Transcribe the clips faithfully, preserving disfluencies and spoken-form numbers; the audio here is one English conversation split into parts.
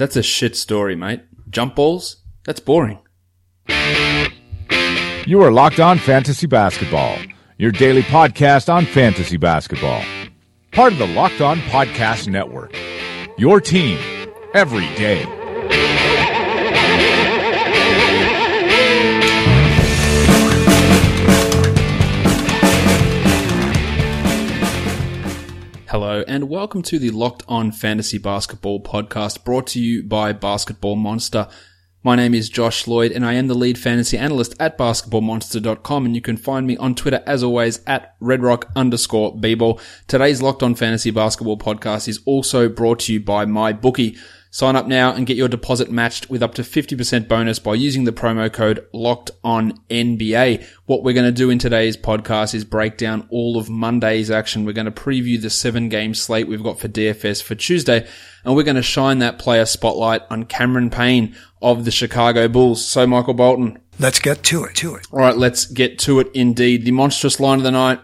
That's a shit story, mate. Jump balls? That's boring. You are Locked On Fantasy Basketball, your daily podcast on fantasy basketball. Part of the Locked On Podcast Network. Your team every day. Hello and welcome to the Locked On Fantasy Basketball podcast brought to you by Basketball Monster. My name is Josh Lloyd and I am the lead fantasy analyst at basketball monster dot com, and you can find me on Twitter as always at redrock underscore bball. Today's Locked On Fantasy Basketball podcast is also brought to you by MyBookie. Sign up now and get your deposit matched with up to fifty percent bonus by using the promo code LOCKEDONNBA. What we're going to do in today's podcast is break down all of Monday's action. We're going to preview the seven game slate we've got for D F S for Tuesday, and we're going to shine that player spotlight on Cameron Payne of the Chicago Bulls. So Michael Bolton. Let's get to it, to it. All right, let's get to it indeed. The monstrous line of the night.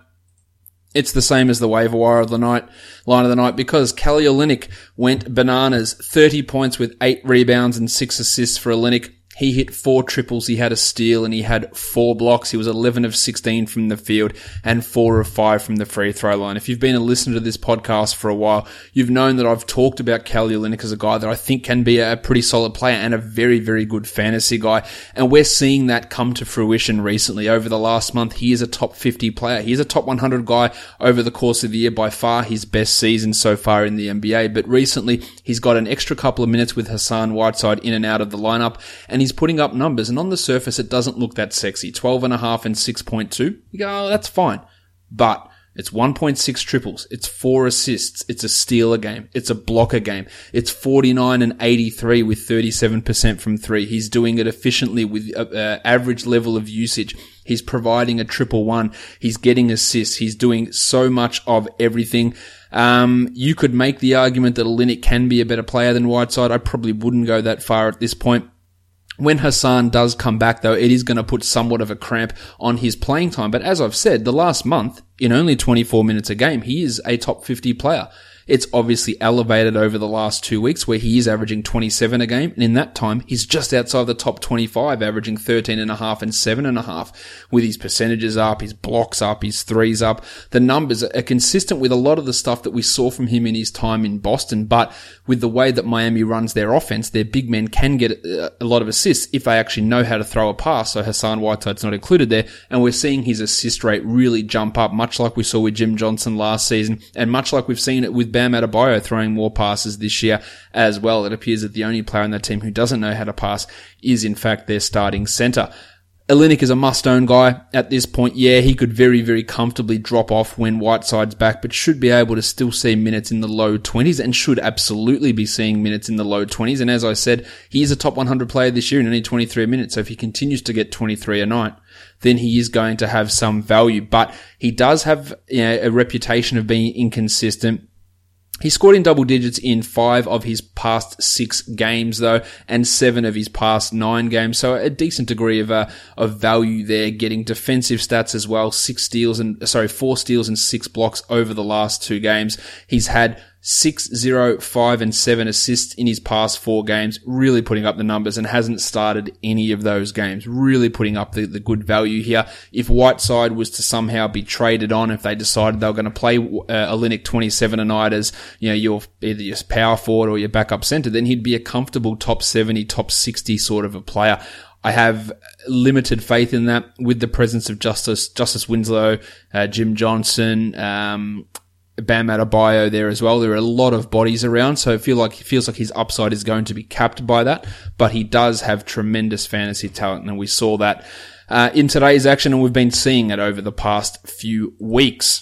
It's the same as the waiver wire of the night, line of the night, because Kelly Olynyk went bananas. thirty points with eight rebounds and six assists for Olynyk. He hit four triples, he had a steal, and he had four blocks. He was eleven of sixteen from the field and four of five from the free throw line. If you've been a listener to this podcast for a while, you've known that I've talked about Kelly Olynyk as a guy that I think can be a pretty solid player and a very, very good fantasy guy. And we're seeing that come to fruition recently. Over the last month, he is a top fifty player. He is a top one hundred guy over the course of the year, by far his best season so far in the N B A. But recently, he's got an extra couple of minutes with Hassan Whiteside in and out of the lineup, and he's putting up numbers, and on the surface it doesn't look that sexy. twelve and a half and six point two. You go, oh, that's fine. But it's one point six triples. It's four assists. It's a steal a game. It's a block a game. It's forty-nine and eighty-three with thirty-seven percent from three. He's doing it efficiently with uh, uh, average level of usage. He's providing a triple one. He's getting assists. He's doing so much of everything. Um, you could make the argument that Olynyk can be a better player than Whiteside. I probably wouldn't go that far at this point. When Hassan does come back, though, it is going to put somewhat of a cramp on his playing time. But as I've said, the last month, in only twenty-four minutes a game, he is a top fifty player. It's obviously elevated over the last two weeks where he is averaging twenty-seven a game. And in that time, he's just outside the top twenty-five, averaging thirteen and a half and seven and a half, with his percentages up, his blocks up, his threes up. The numbers are consistent with a lot of the stuff that we saw from him in his time in Boston. But with the way that Miami runs their offense, their big men can get a lot of assists if they actually know how to throw a pass. So Hassan Whiteside's not included there. And we're seeing his assist rate really jump up, much like we saw with Jim Johnson last season, and much like we've seen it with Bam Adebayo throwing more passes this year as well. It appears that the only player on that team who doesn't know how to pass is in fact their starting center. Olynyk is a must-own guy at this point. Yeah, he could very, very comfortably drop off when Whiteside's back, but should be able to still see minutes in the low twenties, and should absolutely be seeing minutes in the low twenties. And as I said, he is a top one hundred player this year in only twenty-three minutes. So if he continues to get twenty-three a night, then he is going to have some value. But he does have, you know, a reputation of being inconsistent. He scored in double digits in five of his past six games, though, and seven of his past nine games. So a decent degree of uh, of value there. Getting defensive stats as well: six steals and sorry, four steals and six blocks over the last two games. He's had six, zero, five, and seven assists in his past four games, really putting up the numbers, and hasn't started any of those games, really putting up the, the good value here. If Whiteside was to somehow be traded on, if they decided they were going to play uh, Olynyk twenty-seven a night as, you know, your either your power forward or your backup center, then he'd be a comfortable top seventy, top sixty sort of a player. I have limited faith in that with the presence of Justice, Justice Winslow, uh, Jim Johnson, um, Bam Adebayo there as well. There are a lot of bodies around, so I feel like it feels like his upside is going to be capped by that. But he does have tremendous fantasy talent, and we saw that uh, in today's action, and we've been seeing it over the past few weeks.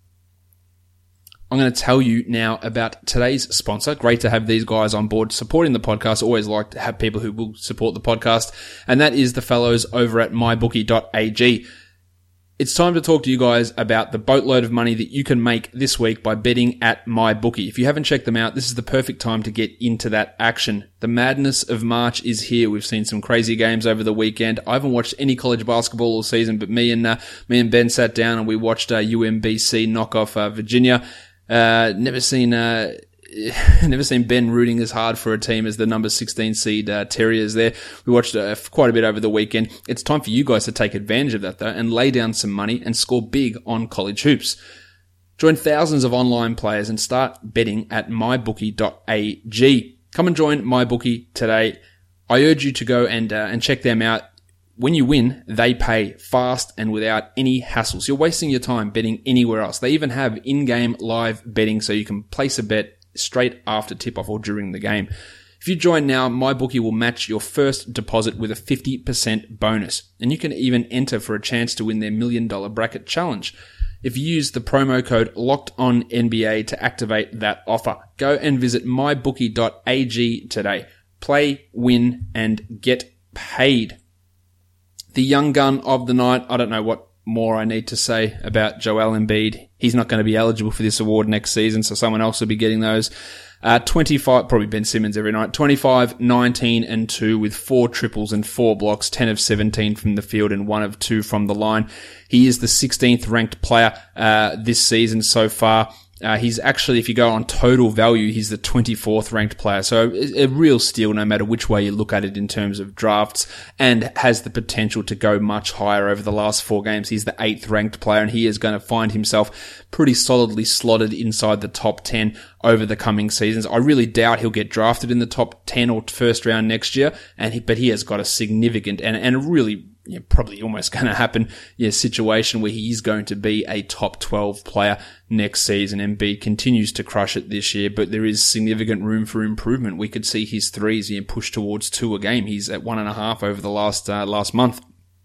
I'm going to tell you now about today's sponsor. Great to have these guys on board supporting the podcast. Always like to have people who will support the podcast, and that is the fellows over at my bookie dot a g. It's time to talk to you guys about the boatload of money that you can make this week by betting at MyBookie. If you haven't checked them out, this is the perfect time to get into that action. The madness of March is here. We've seen some crazy games over the weekend. I haven't watched any college basketball all season, but me and uh, me and Ben sat down and we watched uh, U M B C knock off uh, Virginia. Uh, never seen uh, never seen Ben rooting as hard for a team as the number sixteen seed uh, Terriers there. We watched uh, quite a bit over the weekend. It's time for you guys to take advantage of that though and lay down some money and score big on college hoops. Join thousands of online players and start betting at my bookie dot a g. Come and join MyBookie today. I urge you to go and uh, and check them out. When you win, they pay fast and without any hassles. You're wasting your time betting anywhere else. They even have in-game live betting so you can place a bet straight after tip-off or during the game. If you join now, MyBookie will match your first deposit with a fifty percent bonus. And you can even enter for a chance to win their million dollar bracket challenge. If you use the promo code LOCKEDONNBA to activate that offer, go and visit my bookie dot a g today. Play, win, and get paid. The young gun of the night, I don't know what more I need to say about Joel Embiid. He's not going to be eligible for this award next season, so someone else will be getting those. Uh, twenty-five, probably Ben Simmons every night, twenty-five, nineteen, and two with four triples and four blocks, ten of seventeen from the field and one of two from the line. He is the sixteenth ranked player uh, this season so far. Uh, he's actually, if you go on total value, he's the twenty-fourth ranked player. So a, a real steal no matter which way you look at it in terms of drafts, and has the potential to go much higher over the last four games. He's the eighth ranked player and he is going to find himself pretty solidly slotted inside the top ten over the coming seasons. I really doubt he'll get drafted in the top ten or first round next year, and he, but he has got a significant and, and really Yeah, probably almost going to happen, yeah, situation where he is going to be a top twelve player next season. Embiid continues to crush it this year, but there is significant room for improvement. We could see his threes yeah, push towards two a game. He's at one and a half over the last, uh, last month.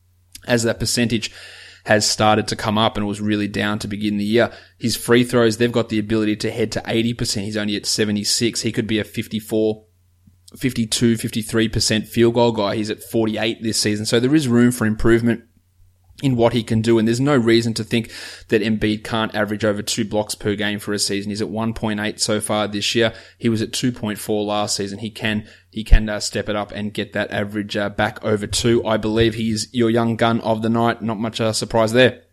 As that percentage has started to come up and was really down to begin the year. His free throws, they've got the ability to head to eighty percent. He's only at seventy-six. He could be a fifty-four fifty-two, fifty-three percent field goal guy. He's at forty-eight this season. So there is room for improvement in what he can do. And there's no reason to think that Embiid can't average over two blocks per game for a season. He's at one point eight so far this year. He was at two point four last season. He can, he can uh, step it up and get that average uh, back over two. I believe he's your young gun of the night. Not much uh, surprise there.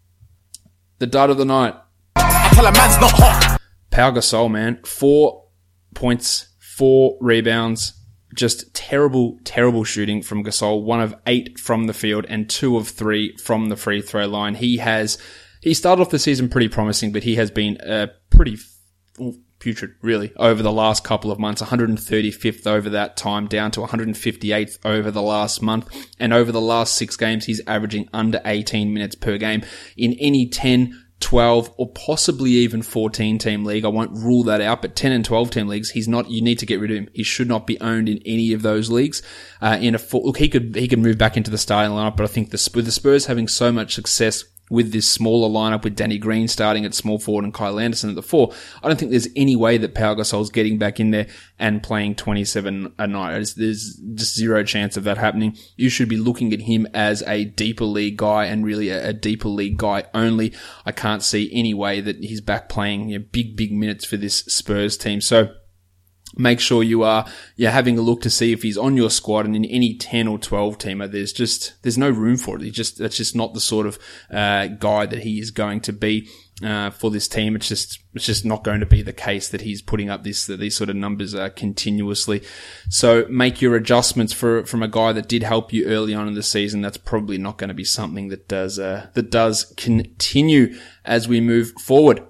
The dud of the night. I tell a man's not hot. Pau Gasol, man. Four points. Four rebounds, just terrible, terrible shooting from Gasol. One of eight from the field and two of three from the free throw line. He has, he started off the season pretty promising, but he has been uh, pretty putrid, really, over the last couple of months. one hundred thirty-fifth over that time, down to one hundred fifty-eighth over the last month. And over the last six games, he's averaging under eighteen minutes per game in any ten, twelve, or possibly even fourteen team league. I won't rule that out, but ten and twelve team leagues, he's not, you need to get rid of him. He should not be owned in any of those leagues. Uh, in a full, look, he could, he could move back into the starting lineup, but I think the, with the Spurs having so much success with this smaller lineup with Danny Green starting at small forward and Kyle Anderson at the four, I don't think there's any way that Pau Gasol's getting back in there and playing twenty-seven a night. There's, there's just zero chance of that happening. You should be looking at him as a deeper league guy and really a, a deeper league guy only. I can't see any way that he's back playing you know, big, big minutes for this Spurs team. So make sure you are you're having a look to see if he's on your squad, and in any ten or twelve teamer, there's just there's no room for it. He just that's just not the sort of uh, guy that he is going to be uh, for this team. It's just it's just not going to be the case that he's putting up this these sort of numbers uh, continuously. So make your adjustments for from a guy that did help you early on in the season. That's probably not going to be something that does uh, that does continue as we move forward.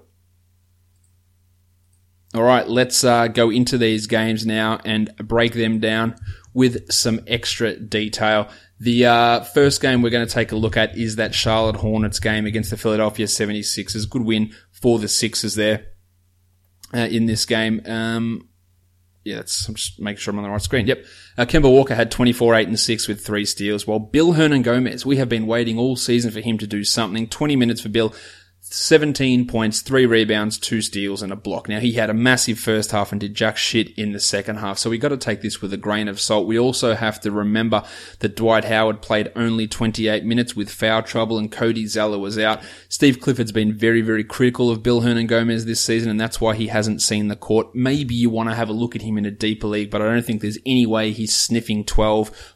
All right, let's uh, go into these games now and break them down with some extra detail. The uh, first game we're going to take a look at is that Charlotte Hornets game against the Philadelphia seventy-sixers. Good win for the Sixers there uh, in this game. Um, yeah, that's, I'm just making sure I'm on the right screen. Yep. Uh, Kemba Walker had twenty-four, eight, and six with three steals, while Bill Hernangomez, we have been waiting all season for him to do something. twenty minutes for Bill. seventeen points, three rebounds, two steals, and a block. Now, he had a massive first half and did jack shit in the second half, so we got to take this with a grain of salt. We also have to remember that Dwight Howard played only twenty-eight minutes with foul trouble, and Cody Zeller was out. Steve Clifford's been very, very critical of Bill Hernangomez this season, and that's why he hasn't seen the court. Maybe you want to have a look at him in a deeper league, but I don't think there's any way he's sniffing twelve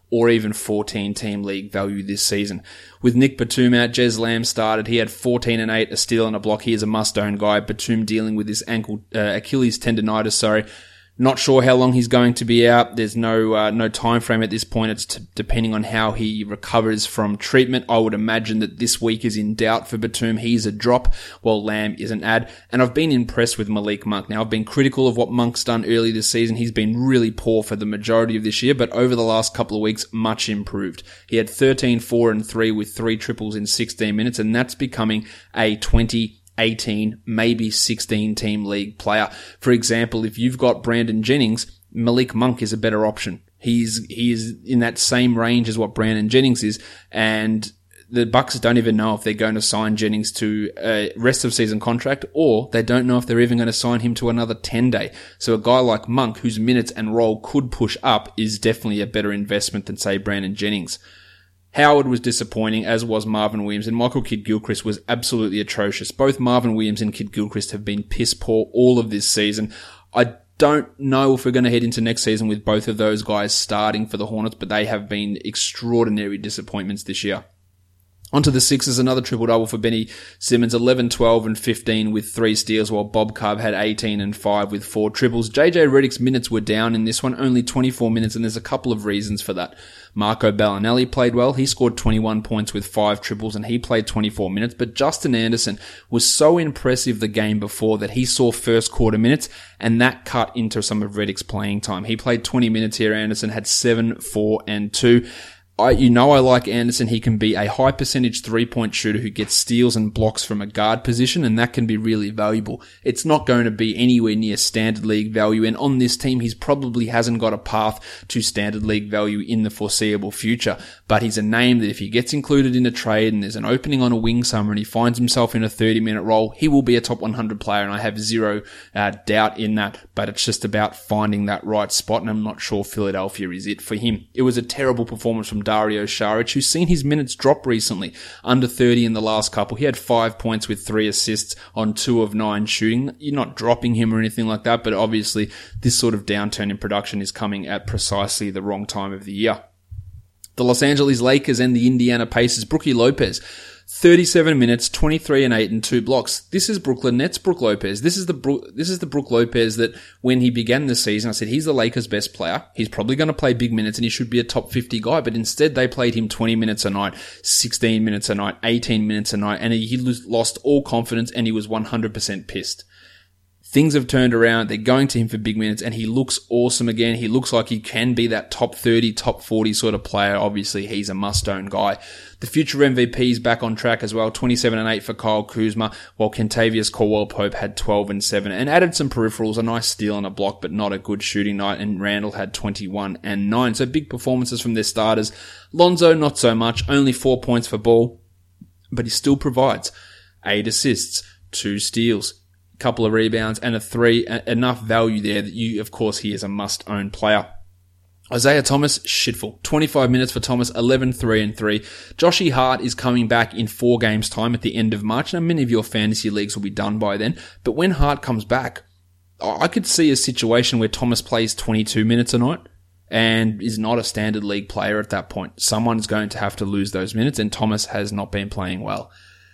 or even fourteen team league value this season. With Nick Batum out, Jez Lamb started. He had fourteen and eight, a steal and a block. He is a must-own guy. Batum dealing with this ankle, uh, Achilles tendonitis, sorry. Not sure how long he's going to be out. There's no uh, no time frame at this point. It's t- depending on how he recovers from treatment. I would imagine that this week is in doubt for Batum. He's a drop, while Lamb is an add. And I've been impressed with Malik Monk. Now, I've been critical of what Monk's done early this season. He's been really poor for the majority of this year, but over the last couple of weeks, much improved. He had thirteen, four, and three with three triples in sixteen minutes, and that's becoming a twenty eighteen, maybe sixteen team league player. For example, if you've got Brandon Jennings, Malik Monk is a better option. He's, he is in that same range as what Brandon Jennings is, and the Bucks don't even know if they're going to sign Jennings to a rest of season contract, or they don't know if they're even going to sign him to another ten day. So a guy like Monk, whose minutes and role could push up, is definitely a better investment than, say, Brandon Jennings. Howard was disappointing, as was Marvin Williams, and Michael Kidd-Gilchrist was absolutely atrocious. Both Marvin Williams and Kidd-Gilchrist have been piss poor all of this season. I don't know if we're going to head into next season with both of those guys starting for the Hornets, but they have been extraordinary disappointments this year. Onto the Sixers, another triple-double for Benny Simmons, eleven, twelve, and fifteen with three steals, while Bob Cobb had eighteen and five with four triples. J J Redick's minutes were down in this one, only twenty-four minutes, and there's a couple of reasons for that. Marco Bellinelli played well. He scored twenty-one points with five triples, and he played twenty-four minutes, but Justin Anderson was so impressive the game before that he saw first quarter minutes, and that cut into some of Redick's playing time. He played twenty minutes here. Anderson had seven, four, and two. I, you know I like Anderson. He can be a high percentage three-point shooter who gets steals and blocks from a guard position, and that can be really valuable. It's not going to be anywhere near standard league value, and on this team, he's probably hasn't got a path to standard league value in the foreseeable future. But he's a name that if he gets included in a trade and there's an opening on a wing somewhere and he finds himself in a thirty-minute role, he will be a top one hundred player, and I have zero uh, doubt in that. But it's just about finding that right spot, and I'm not sure Philadelphia is it for him. It was a terrible performance from Dario Saric, who's seen his minutes drop recently, under thirty in the last couple. He had five points with three assists on two of nine shooting. You're not dropping him or anything like that, but obviously this sort of downturn in production is coming at precisely the wrong time of the year. The Los Angeles Lakers and the Indiana Pacers, Brookie Lopez, thirty-seven minutes, twenty-three and eight and two blocks. This is Brooklyn Nets Brook Lopez. This is the Brook, this is the Brook Lopez that when he began the season, I said he's the Lakers' best player. He's probably going to play big minutes and he should be a top fifty guy, but instead they played him twenty minutes a night, sixteen minutes a night, eighteen minutes a night, and he lost all confidence and he was one hundred percent pissed. Things have turned around. They're going to him for big minutes, and he looks awesome again. He looks like he can be that top thirty, top forty sort of player. Obviously, he's a must-own guy. The future M V P is back on track as well. twenty-seven and eight for Kyle Kuzma, while Kentavious Caldwell-Pope had twelve and seven and added some peripherals, a nice steal and a block, but not a good shooting night. And Randall had twenty-one and nine. So big performances from their starters. Lonzo, not so much. Only four points for Ball, but he still provides eight assists, two steals, couple of rebounds and a three, enough value there that you, of course, he is a must-own player. Isaiah Thomas, shitful. twenty-five minutes for Thomas, eleven, three and three. Joshy Hart is coming back in four games time at the end of March. Now, many of your fantasy leagues will be done by then, but when Hart comes back, I could see a situation where Thomas plays twenty-two minutes a night and is not a standard league player at that point. Someone's going to have to lose those minutes, and Thomas has not been playing well.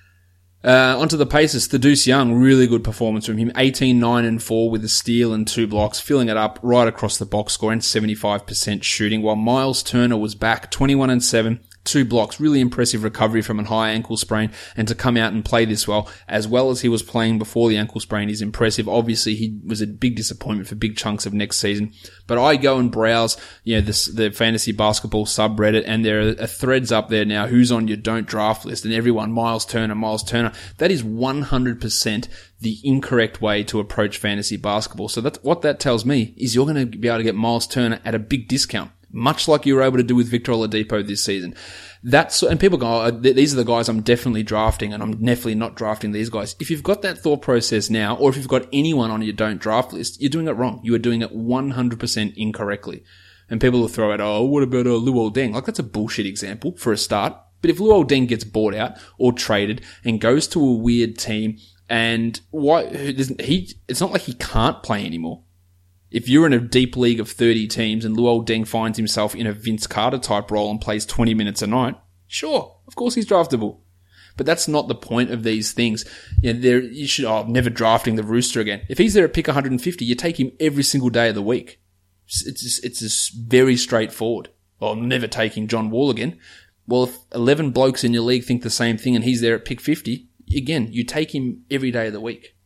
Uh, onto the Pacers, Thaddeus Young, really good performance from him. eighteen, nine and four with a steal and two blocks, filling it up right across the box score and seventy-five percent shooting, while Miles Turner was back, twenty-one and seven, two blocks. Really impressive recovery from a high ankle sprain, and to come out and play this well, as well as he was playing before the ankle sprain, is impressive. Obviously, he was a big disappointment for big chunks of next season. But I go and browse, you know, this, the fantasy basketball subreddit, and there are threads up there now, who's on your don't draft list, and everyone, Miles Turner, Miles Turner. That is one hundred percent the incorrect way to approach fantasy basketball. So that's what that tells me, is you're going to be able to get Miles Turner at a big discount, much like you were able to do with Victor Oladipo this season. That's, and people go, oh, these are the guys I'm definitely drafting, and I'm definitely not drafting these guys. If you've got that thought process now, or if you've got anyone on your don't draft list, you're doing it wrong. You are doing it one hundred percent incorrectly. And people will throw out, oh, what about uh, Luol Deng? Like, that's a bullshit example for a start. But if Luol Deng gets bought out or traded and goes to a weird team, and why he, it's not like he can't play anymore. If you're in a deep league of thirty teams and Luol Deng finds himself in a Vince Carter type role and plays twenty minutes a night, sure, of course he's draftable. But that's not the point of these things. You know, there, you should, oh, I'm never drafting the Rooster again. If he's there at pick one hundred fifty, you take him every single day of the week. It's, it's, it's just very straightforward. Well, I'm never taking John Wall again. Well, if eleven blokes in your league think the same thing and he's there at pick fifty, again, you take him every day of the week.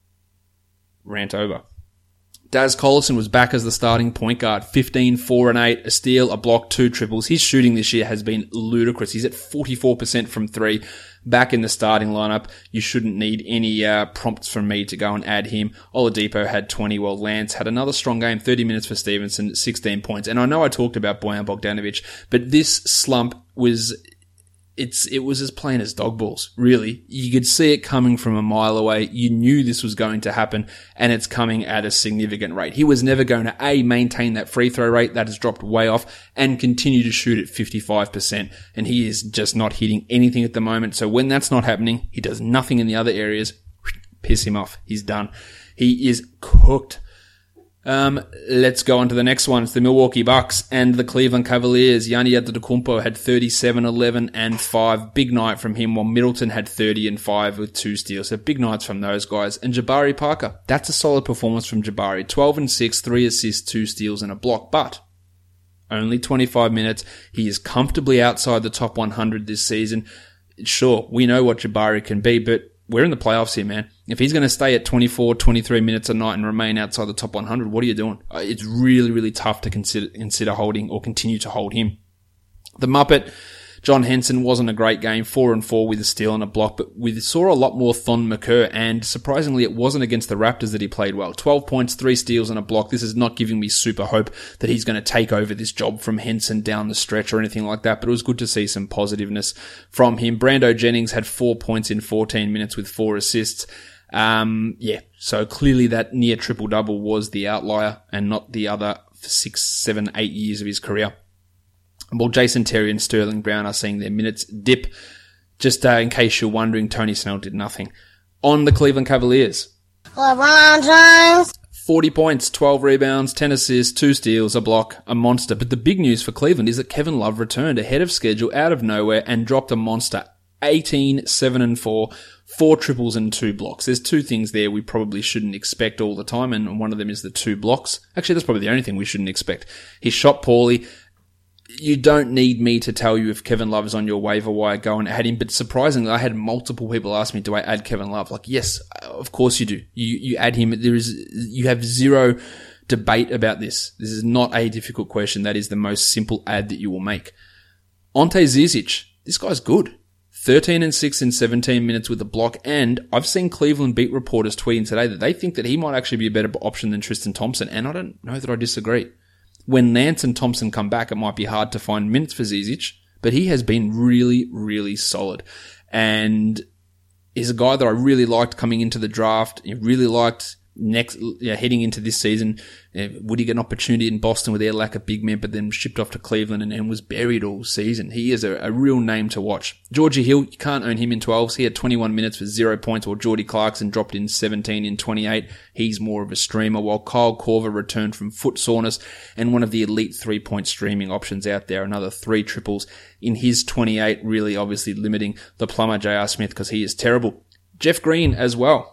Rant over. Daz Collison was back as the starting point guard. fifteen, four and eight, a steal, a block, two triples. His shooting this year has been ludicrous. He's at forty-four percent from three. Back in the starting lineup. You shouldn't need any uh, prompts from me to go and add him. Oladipo had twenty, while Lance had another strong game, thirty minutes for Stevenson, sixteen points. And I know I talked about Bojan Bogdanovic, but this slump was... It's, it was as plain as dog balls, really. You could see it coming from a mile away. You knew this was going to happen, and it's coming at a significant rate. He was never going to, A, maintain that free throw rate that has dropped way off, and continue to shoot at fifty-five percent. And he is just not hitting anything at the moment. So when that's not happening, he does nothing in the other areas. Piss him off. He's done. He is cooked. Um, let's go on to the next one. It's the Milwaukee Bucks and the Cleveland Cavaliers. Giannis Antetokounmpo had thirty-seven, eleven, and five. Big night from him, while Middleton had thirty and five with two steals. So big nights from those guys. And Jabari Parker. That's a solid performance from Jabari. twelve and six, three assists, two steals, and a block. But only twenty-five minutes. He is comfortably outside the top one hundred this season. Sure, we know what Jabari can be, but we're in the playoffs here, man. If he's going to stay at twenty-four, twenty-three minutes a night and remain outside the top one hundred, what are you doing? It's really, really tough to consider consider holding or continue to hold him. The Muppet, John Henson, wasn't a great game. Four and four with a steal and a block, but we saw a lot more Thon Maker, and surprisingly, it wasn't against the Raptors that he played well. twelve points, three steals and a block. This is not giving me super hope that he's going to take over this job from Henson down the stretch or anything like that, but it was good to see some positiveness from him. Brando Jennings had four points in fourteen minutes with four assists. Um, yeah, so clearly that near triple-double was the outlier and not the other six, seven, eight years of his career. Well, Jason Terry and Sterling Brown are seeing their minutes dip. Just uh, in case you're wondering, Tony Snell did nothing. On the Cleveland Cavaliers. LeBron James. forty points, twelve rebounds, ten assists, two steals, a block, a monster. But the big news for Cleveland is that Kevin Love returned ahead of schedule out of nowhere and dropped a monster. eighteen, seven and four, four triples and two blocks. There's two things there we probably shouldn't expect all the time, and one of them is the two blocks. Actually, that's probably the only thing we shouldn't expect. He shot poorly. You don't need me to tell you if Kevin Love is on your waiver wire, go and add him. But surprisingly, I had multiple people ask me, do I add Kevin Love? Like, yes, of course you do. You, you add him. There is, you have zero debate about this. This is not a difficult question. That is the most simple add that you will make. Ante Zizic. This guy's good. thirteen and six in seventeen minutes with a block. And I've seen Cleveland beat reporters tweeting today that they think that he might actually be a better option than Tristan Thompson. And I don't know that I disagree. When Nance and Thompson come back, it might be hard to find minutes for Zizic, but he has been really, really solid. And he's a guy that I really liked coming into the draft. I really liked next, yeah, heading into this season. Yeah, would he get an opportunity in Boston with their lack of big men, but then shipped off to Cleveland and, and was buried all season? He is a, a real name to watch. Georgie Hill, you can't own him in twelves. He had twenty-one minutes for zero points, while Jordy Clarkson dropped in seventeen in twenty-eight. He's more of a streamer, while Kyle Korver returned from foot soreness and one of the elite three-point streaming options out there. Another three triples in his twenty-eight, really obviously limiting the plumber J R Smith because he is terrible. Jeff Green as well.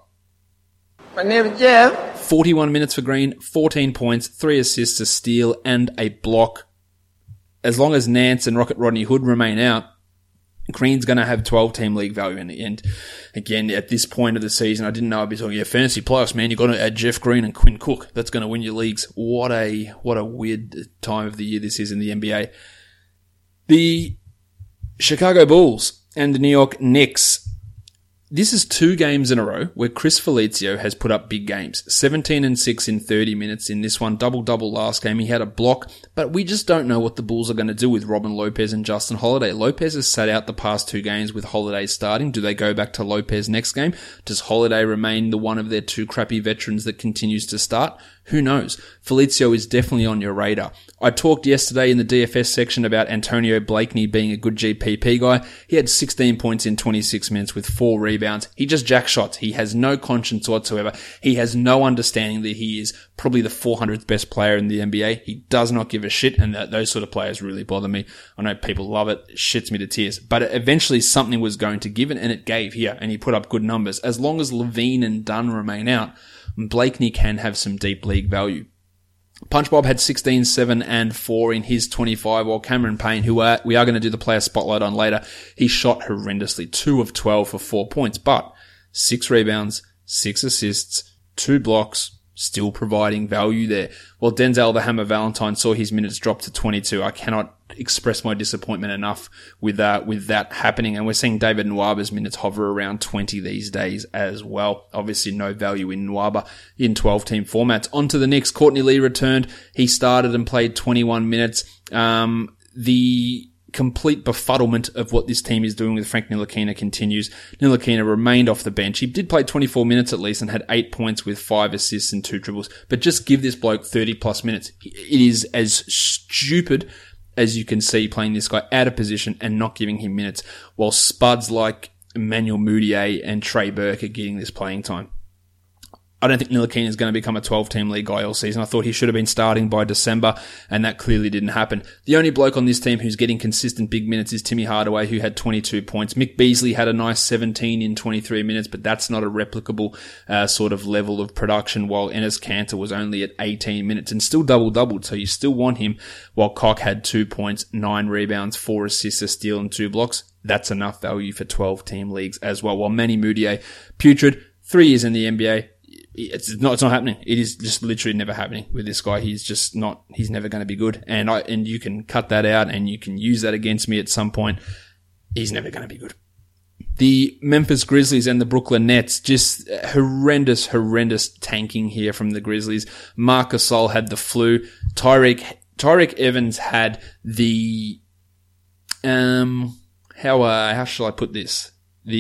My name is Jeff. forty-one minutes for Green, fourteen points, three assists, a steal, and a block. As long as Nance and Rocket Rodney Hood remain out, Green's going to have twelve-team league value in the end. Again, at this point of the season, I didn't know I'd be talking, yeah, fantasy playoffs, man. You've got to add Jeff Green and Quinn Cook. That's going to win your leagues. What a, what a weird time of the year this is in the N B A. The Chicago Bulls and the New York Knicks. This is two games in a row where Chris Felicio has put up big games. seventeen and six in thirty minutes in this one. Double-double last game. He had a block, but we just don't know what the Bulls are going to do with Robin Lopez and Justin Holiday. Lopez has sat out the past two games with Holiday starting. Do they go back to Lopez next game? Does Holiday remain the one of their two crappy veterans that continues to start? Who knows? Felicio is definitely on your radar. I talked yesterday in the D F S section about Antonio Blakeney being a good G P P guy. He had sixteen points in twenty-six minutes with four rebounds. He just jack shots. He has no conscience whatsoever. He has no understanding that he is probably the four hundredth best player in the N B A. He does not give a shit, and that those sort of players really bother me. I know people love it. It shits me to tears. But eventually something was going to give, and it gave here, and he put up good numbers. As long as Levine and Dunn remain out, Blakeney can have some deep league value. Punch Bob had sixteen, seven, and four in his twenty-five, while Cameron Payne, who are, we are going to do the player spotlight on later, he shot horrendously. two of twelve for four points, but six rebounds, six assists, two blocks, still providing value there. While Denzel the Hammer Valentine saw his minutes drop to twenty-two. I cannot express my disappointment enough with uh, with that happening. And we're seeing David Nwaba's minutes hover around twenty these days as well. Obviously no value in Nwaba in twelve-team formats. On to the Knicks. Courtney Lee returned. He started and played twenty-one minutes. Um, the complete befuddlement of what this team is doing with Frank Ntilikina continues. Ntilikina remained off the bench. He did play twenty-four minutes at least and had eight points with five assists and two dribbles. But just give this bloke thirty plus minutes. It is as stupid as you can see playing this guy out of position and not giving him minutes, while spuds like Emmanuel Mudiay and Trey Burke are getting this playing time. I don't think Ntilikina is going to become a twelve-team league guy all season. I thought he should have been starting by December, and that clearly didn't happen. The only bloke on this team who's getting consistent big minutes is Timmy Hardaway, who had twenty-two points. Mick Beasley had a nice seventeen in twenty-three minutes, but that's not a replicable uh, sort of level of production, while Enes Kanter was only at eighteen minutes and still double-doubled, so you still want him, while Koch had two points, nine rebounds, four assists, a steal, and two blocks. That's enough value for twelve-team leagues as well, while Manny Mudiay, putrid, three years in the N B A, It's not, it's not happening. It is just literally never happening with this guy. He's just not, he's never going to be good. And I, and you can cut that out and you can use that against me at some point. He's never going to be good. The Memphis Grizzlies and the Brooklyn Nets, just horrendous, horrendous tanking here from the Grizzlies. Marc Gasol had the flu. Tyreke, Tyreke Evans had the, um, how, uh, how shall I put this?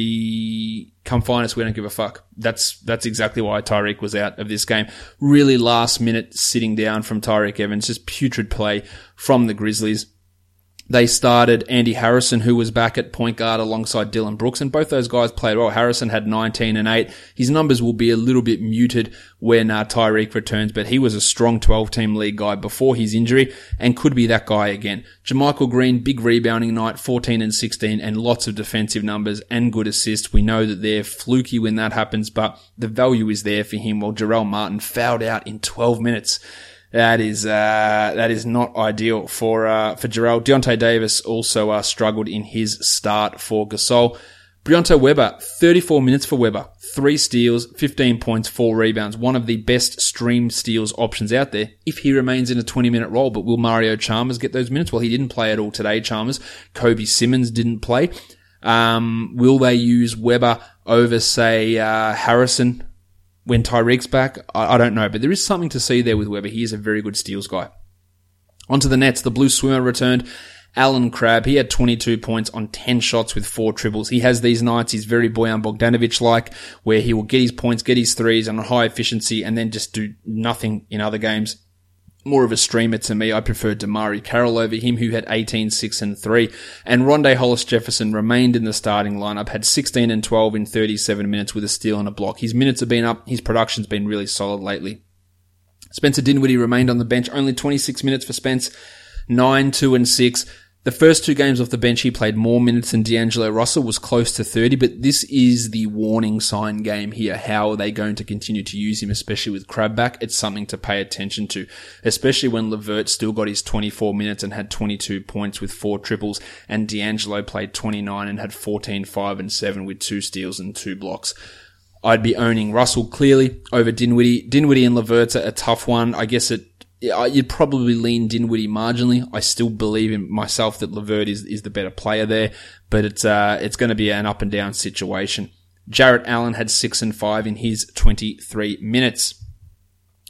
The come find us, we don't give a fuck. That's that's exactly why Tyreke was out of this game. Really last minute sitting down from Tyreke Evans, just putrid play from the Grizzlies. They started Andy Harrison, who was back at point guard alongside Dylan Brooks, and both those guys played well. Harrison had nineteen and eight. His numbers will be a little bit muted when uh, Tyreke returns, but he was a strong twelve-team league guy before his injury and could be that guy again. JaMychal Green, big rebounding night, fourteen and sixteen, and lots of defensive numbers and good assists. We know that they're fluky when that happens, but the value is there for him, while Jarrell Martin fouled out in twelve minutes. That is, uh, that is not ideal for, uh, for Jarrell. Deontay Davis also, uh, struggled in his start for Gasol. Brianto Weber, thirty-four minutes for Weber. Three steals, fifteen points, four rebounds. One of the best stream steals options out there if he remains in a twenty-minute role. But will Mario Chalmers get those minutes? Well, he didn't play at all today, Chalmers. Kobe Simmons didn't play. Um, will they use Weber over, say, uh, Harrison when Tyreek's back? I, I don't know, but there is something to see there with Weber. He is a very good steals guy. Onto the Nets. The Blue Swimmer returned. Alan Crabb, he had twenty-two points on ten shots with four triples. He has these nights, he's very Bojan Bogdanovic-like, where he will get his points, get his threes on a high efficiency, and then just do nothing in other games. More of a streamer to me. I prefer Damari Carroll over him, who had eighteen, six, and three. And Rondé Hollis-Jefferson remained in the starting lineup, had sixteen and twelve in thirty-seven minutes with a steal and a block. His minutes have been up, his production's been really solid lately. Spencer Dinwiddie remained on the bench, only twenty-six minutes for Spence, nine, two, and six. The first two games off the bench, he played more minutes than D'Angelo Russell, was close to thirty, but this is the warning sign game here. How are they going to continue to use him, especially with Crabbe back? It's something to pay attention to, especially when LeVert still got his twenty-four minutes and had twenty-two points with four triples, and D'Angelo played twenty-nine and had fourteen, five, and seven with two steals and two blocks. I'd be owning Russell clearly over Dinwiddie. Dinwiddie and LeVert's a tough one. I guess it, you'd probably lean Dinwiddie marginally. I still believe in myself that LeVert is, is the better player there, but it's, uh, it's going to be an up and down situation. Jarrett Allen had six and five in his twenty-three minutes.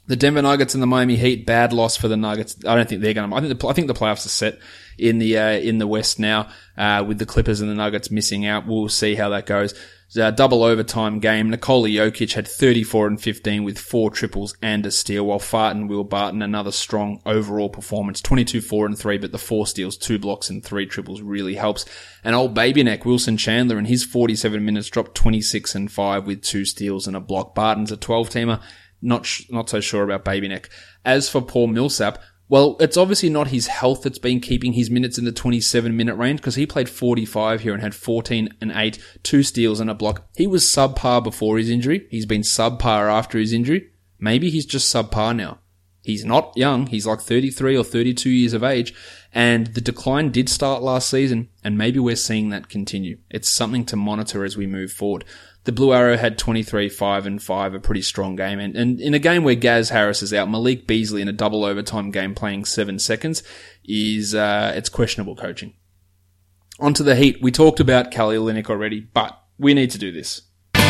The Denver Nuggets and the Miami Heat, bad loss for the Nuggets. I don't think they're going to, I think the, I think the playoffs are set in the, uh, in the West now, uh, with the Clippers and the Nuggets missing out. We'll see how that goes. A double overtime game. Nikola Jokic had thirty-four and fifteen with four triples and a steal, while Fart and Will Barton, another strong overall performance, twenty-two, four and three, but the four steals, two blocks and three triples really helps. And old baby neck, Wilson Chandler, in his forty-seven minutes dropped twenty-six and five with two steals and a block. Barton's a twelve-teamer. Not, sh- not so sure about baby neck. As for Paul Millsap, well, it's obviously not his health that's been keeping his minutes in the twenty-seven minute range, because he played forty-five here and had fourteen and eight, two steals and a block. He was subpar before his injury. He's been subpar after his injury. Maybe he's just subpar now. He's not young. He's like thirty-three or thirty-two years of age, and the decline did start last season, and maybe we're seeing that continue. It's something to monitor as we move forward. The Blue Arrow had twenty-three, five and five, a pretty strong game. And, and in a game where Gaz Harris is out, Malik Beasley in a double overtime game playing seven seconds is, uh, it's questionable coaching. Onto the Heat. We talked about Kelly Olynyk already, but we need to do this.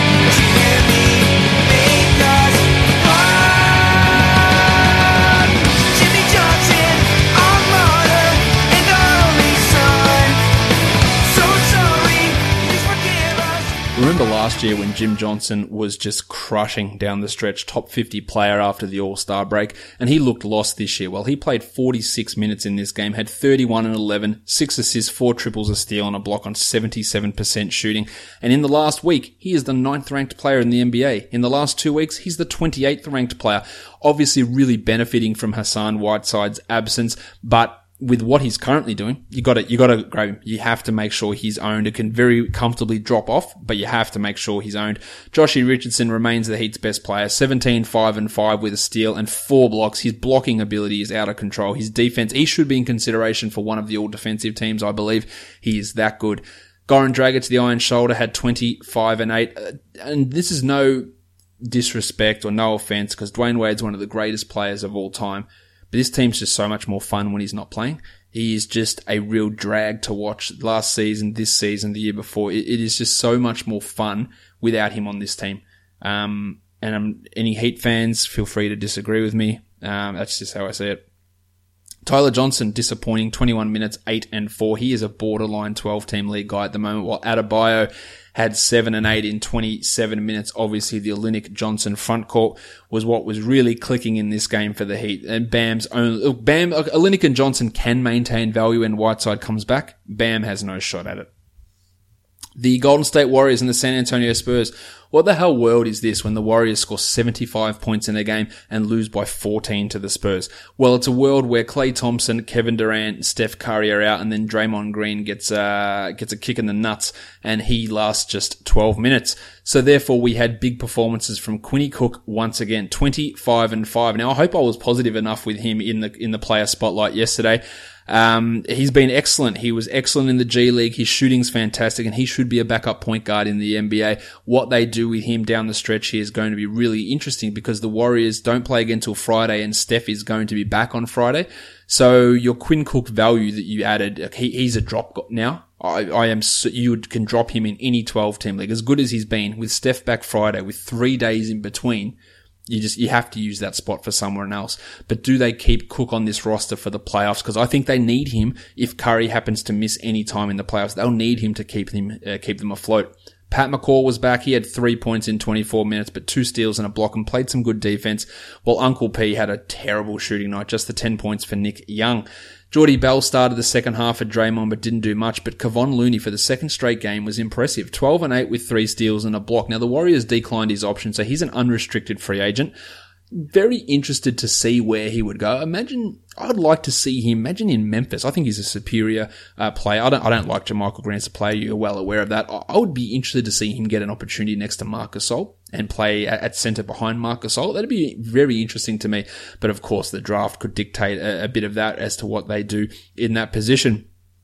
Remember last year when Jim Johnson was just crushing down the stretch, top fifty player after the All-Star break, and he looked lost this year. Well, he played forty-six minutes in this game, had thirty-one and eleven, six assists, four triples, a steal, and a block on seventy-seven percent shooting. And in the last week, he is the ninth ranked player in the N B A. In the last two weeks, he's the twenty-eighth ranked player. Obviously really benefiting from Hassan Whiteside's absence, but with what he's currently doing, you got to you got to grab him. You have to make sure he's owned. It can very comfortably drop off, but you have to make sure he's owned. Joshie Richardson remains the Heat's best player. seventeen, five and five with a steal and four blocks. His blocking ability is out of control. His defense, he should be in consideration for one of the all-defensive teams, I believe. He is that good. Goran Dragic, the Iron Shoulder, had twenty-five and eight. And this is no disrespect or no offense, because Dwayne Wade's one of the greatest players of all time. But this team's just so much more fun when he's not playing. He is just a real drag to watch. Last season, this season, the year before. It, it is just so much more fun without him on this team. Um, and um, any Heat fans, feel free to disagree with me. Um, that's just how I see it. Tyler Johnson, disappointing, twenty-one minutes, eight and four. He is a borderline twelve-team league guy at the moment, while Adebayo had seven and eight in twenty-seven minutes. Obviously, the Olynyk-Johnson frontcourt was what was really clicking in this game for the Heat. And Bam's only, Bam, Olynyk and Johnson can maintain value when Whiteside comes back. Bam has no shot at it. The Golden State Warriors and the San Antonio Spurs. What the hell world is this when the Warriors score seventy-five points in a game and lose by fourteen to the Spurs? Well, it's a world where Klay Thompson, Kevin Durant, Steph Curry are out, and then Draymond Green gets uh gets a kick in the nuts, and he lasts just twelve minutes. So therefore, we had big performances from Quinny Cook once again, twenty-five and five. Now, I hope I was positive enough with him in the in the player spotlight yesterday. Um, he's been excellent. He was excellent in the G League. His shooting's fantastic, and he should be a backup point guard in the N B A. What they do with him down the stretch here is going to be really interesting, because the Warriors don't play again till Friday, and Steph is going to be back on Friday. So your Quinn Cook value that you added, he, he's a drop now. I, I am, you can drop him in any twelve team league. As good as he's been, with Steph back Friday, with three days in between, You just, you have to use that spot for someone else. But do they keep Cook on this roster for the playoffs? Because I think they need him if Curry happens to miss any time in the playoffs. They'll need him to keep him, uh, keep them afloat. Pat McCaw was back. He had three points in twenty-four minutes, but two steals and a block, and played some good defense. While Uncle P had a terrible shooting night, just the ten points for Nick Young. Jordy Bell started the second half at Draymond, but didn't do much. But Kevon Looney for the second straight game was impressive. twelve and eight with three steals and a block. Now the Warriors declined his option, so he's an unrestricted free agent. Very interested to see where he would go. Imagine, I'd like to see him, imagine in Memphis. I think he's a superior uh, player. I don't, I don't like JaMychal Grant as a player. You're well aware of that. I, I would be interested to see him get an opportunity next to Marc Gasol and play at, at center behind Marc Gasol. That'd be very interesting to me. But of course, the draft could dictate a, a bit of that as to what they do in that position.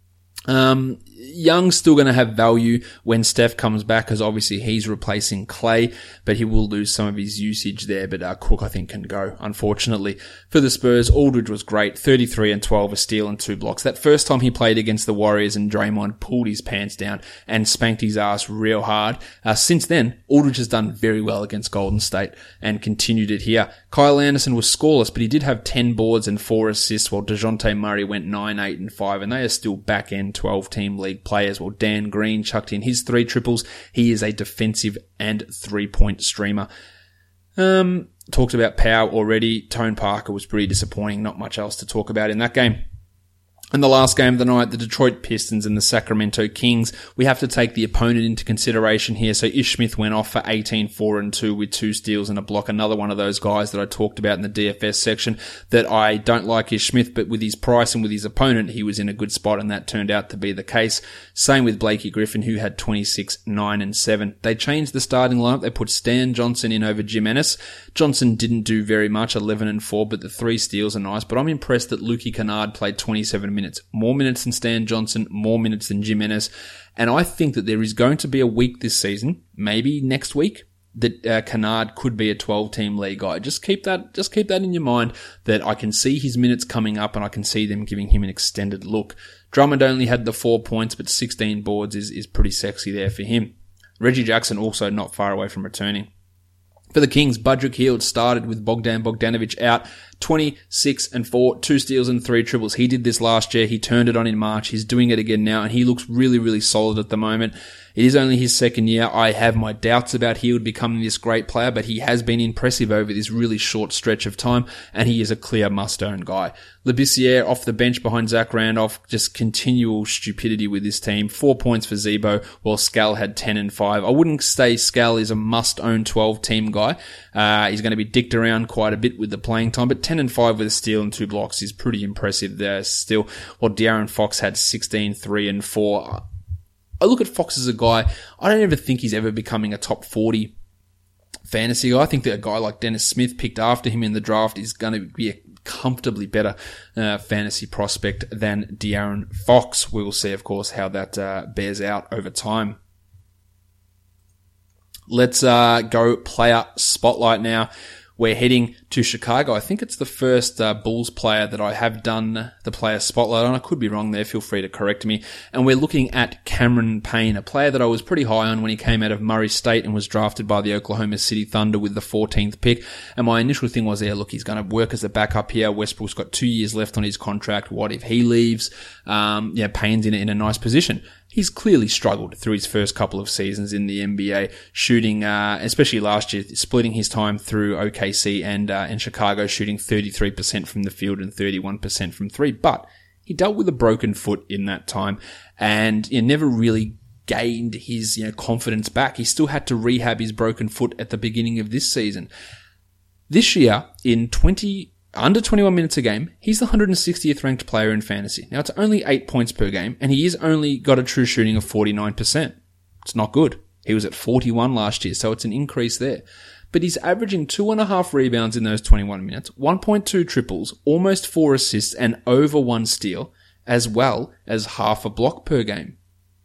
Um, Young's still going to have value when Steph comes back, because obviously he's replacing Clay, but he will lose some of his usage there. But uh, Cook, I think, can go, unfortunately. For the Spurs, Aldridge was great. thirty-three and twelve, a steal and two blocks. That first time he played against the Warriors and Draymond pulled his pants down and spanked his ass real hard. Uh, since then, Aldridge has done very well against Golden State and continued it here. Kyle Anderson was scoreless, but he did have ten boards and four assists, while DeJounte Murray went nine, eight, and five, and they are still back-end twelve-team league players. Well, Dan Green chucked in his three triples. He is a defensive and three-point streamer. Um, talked about Powell already. Tone Parker was pretty disappointing. Not much else to talk about in that game. And the last game of the night, the Detroit Pistons and the Sacramento Kings. We have to take the opponent into consideration here. So Ish Smith went off for eighteen, four, and two with two steals and a block. Another one of those guys that I talked about in the D F S section that I don't like Ish Smith, but with his price and with his opponent, he was in a good spot, and that turned out to be the case. Same with Blakey Griffin, who had twenty-six, nine, and seven. They changed the starting lineup. They put Stan Johnson in over Jim Ennis. Johnson didn't do very much, eleven and four, but the three steals are nice. But I'm impressed that Lukey Kennard played twenty-seven minutes. More minutes than Stan Johnson, more minutes than Jim Ennis. And I think that there is going to be a week this season, maybe next week, that uh, Kennard could be a twelve-team league guy. Just keep that, just keep that in your mind, that I can see his minutes coming up and I can see them giving him an extended look. Drummond only had the four points, but sixteen boards is, is pretty sexy there for him. Reggie Jackson also not far away from returning. For the Kings, Budrick Hield started with Bogdan Bogdanovic out, twenty-six and four, two steals and three triples. He did this last year. He turned it on in March. He's doing it again now, and he looks really, really solid at the moment. It is only his second year. I have my doubts about Hield becoming this great player, but he has been impressive over this really short stretch of time, and he is a clear must-own guy. Labissiere off the bench behind Zach Randolph, just continual stupidity with this team. Four points for Zebo, while Scal had ten and five. I wouldn't say Scal is a must-own twelve-team guy. Uh, he's going to be dicked around quite a bit with the playing time, but ten and five with a steal and two blocks is pretty impressive there still. While De'Aaron Fox had sixteen, three, and four. I look at Fox as a guy, I don't ever think he's ever becoming a top forty fantasy guy. I think that a guy like Dennis Smith picked after him in the draft is going to be a comfortably better uh, fantasy prospect than De'Aaron Fox. We will see, of course, how that uh, bears out over time. Let's uh, go player spotlight now. We're heading to Chicago. I think it's the first uh, Bulls player that I have done the player spotlight on. I could be wrong there. Feel free to correct me. And we're looking at Cameron Payne, a player that I was pretty high on when he came out of Murray State and was drafted by the Oklahoma City Thunder with the fourteenth pick. And my initial thing was, yeah, look, he's going to work as a backup here. Westbrook's got two years left on his contract. What if he leaves? Um, yeah, Payne's in a, in a nice position. He's clearly struggled through his first couple of seasons in the N B A, shooting, uh, especially last year, splitting his time through O K C and, uh, and Chicago, shooting thirty-three percent from the field and thirty-one percent from three. But he dealt with a broken foot in that time and you know, never really gained his, you know, confidence back. He still had to rehab his broken foot at the beginning of this season. This year, in twenty, under twenty-one minutes a game, he's the one hundred sixtieth ranked player in fantasy. Now, it's only eight points per game, and he has only got a true shooting of forty-nine percent. It's not good. He was at forty-one last year, so it's an increase there. But he's averaging two and a half rebounds in those twenty-one minutes, one point two triples, almost four assists, and over one steal, as well as half a block per game.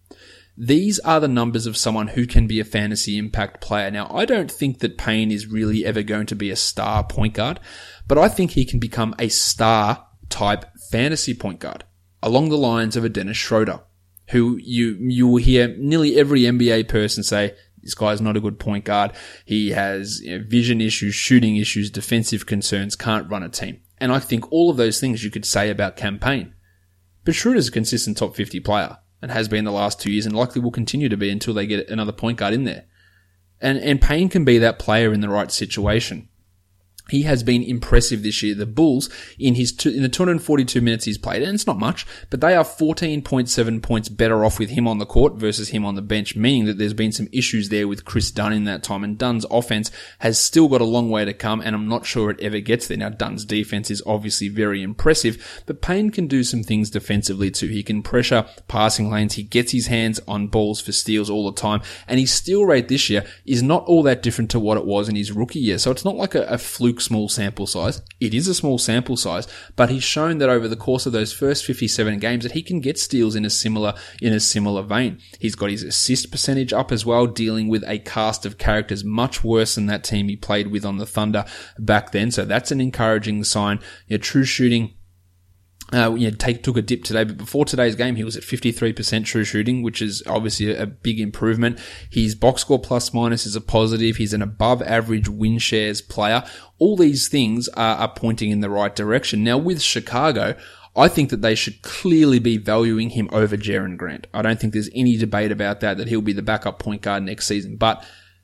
These are the numbers of someone who can be a fantasy impact player. Now, I don't think that Payne is really ever going to be a star point guard, but I think he can become a star type fantasy point guard along the lines of a Dennis Schroeder, who you, you will hear nearly every N B A person say, this guy's not a good point guard. He has you know, vision issues, shooting issues, defensive concerns, can't run a team. And I think all of those things you could say about Cam Payne. But Schroeder's a consistent top fifty player and has been the last two years and likely will continue to be until they get another point guard in there. And, and Payne can be that player in the right situation. He has been impressive this year. The Bulls, in his two, in the two hundred forty-two minutes he's played, and it's not much, but they are fourteen point seven points better off with him on the court versus him on the bench, meaning that there's been some issues there with Chris Dunn in that time, and Dunn's offense has still got a long way to come, and I'm not sure it ever gets there. Now, Dunn's defense is obviously very impressive, but Payne can do some things defensively too. He can pressure passing lanes, he gets his hands on balls for steals all the time, and his steal rate this year is not all that different to what it was in his rookie year, so it's not like a, a fluke look small sample size. It is a small sample size, but he's shown that over the course of those first fifty-seven games that he can get steals in a similar, in a similar vein. He's got his assist percentage up as well, dealing with a cast of characters much worse than that team he played with on the Thunder back then. So that's an encouraging sign. You know, true shooting, Uh, you know, take, took a dip today, but before today's game, he was at fifty-three percent true shooting, which is obviously a, a big improvement. His box score plus minus is a positive. He's an above average win shares player. All these things are, are pointing in the right direction. Now with Chicago, I think that they should clearly be valuing him over Jaren Grant. I don't think there's any debate about that, that he'll be the backup point guard next season. But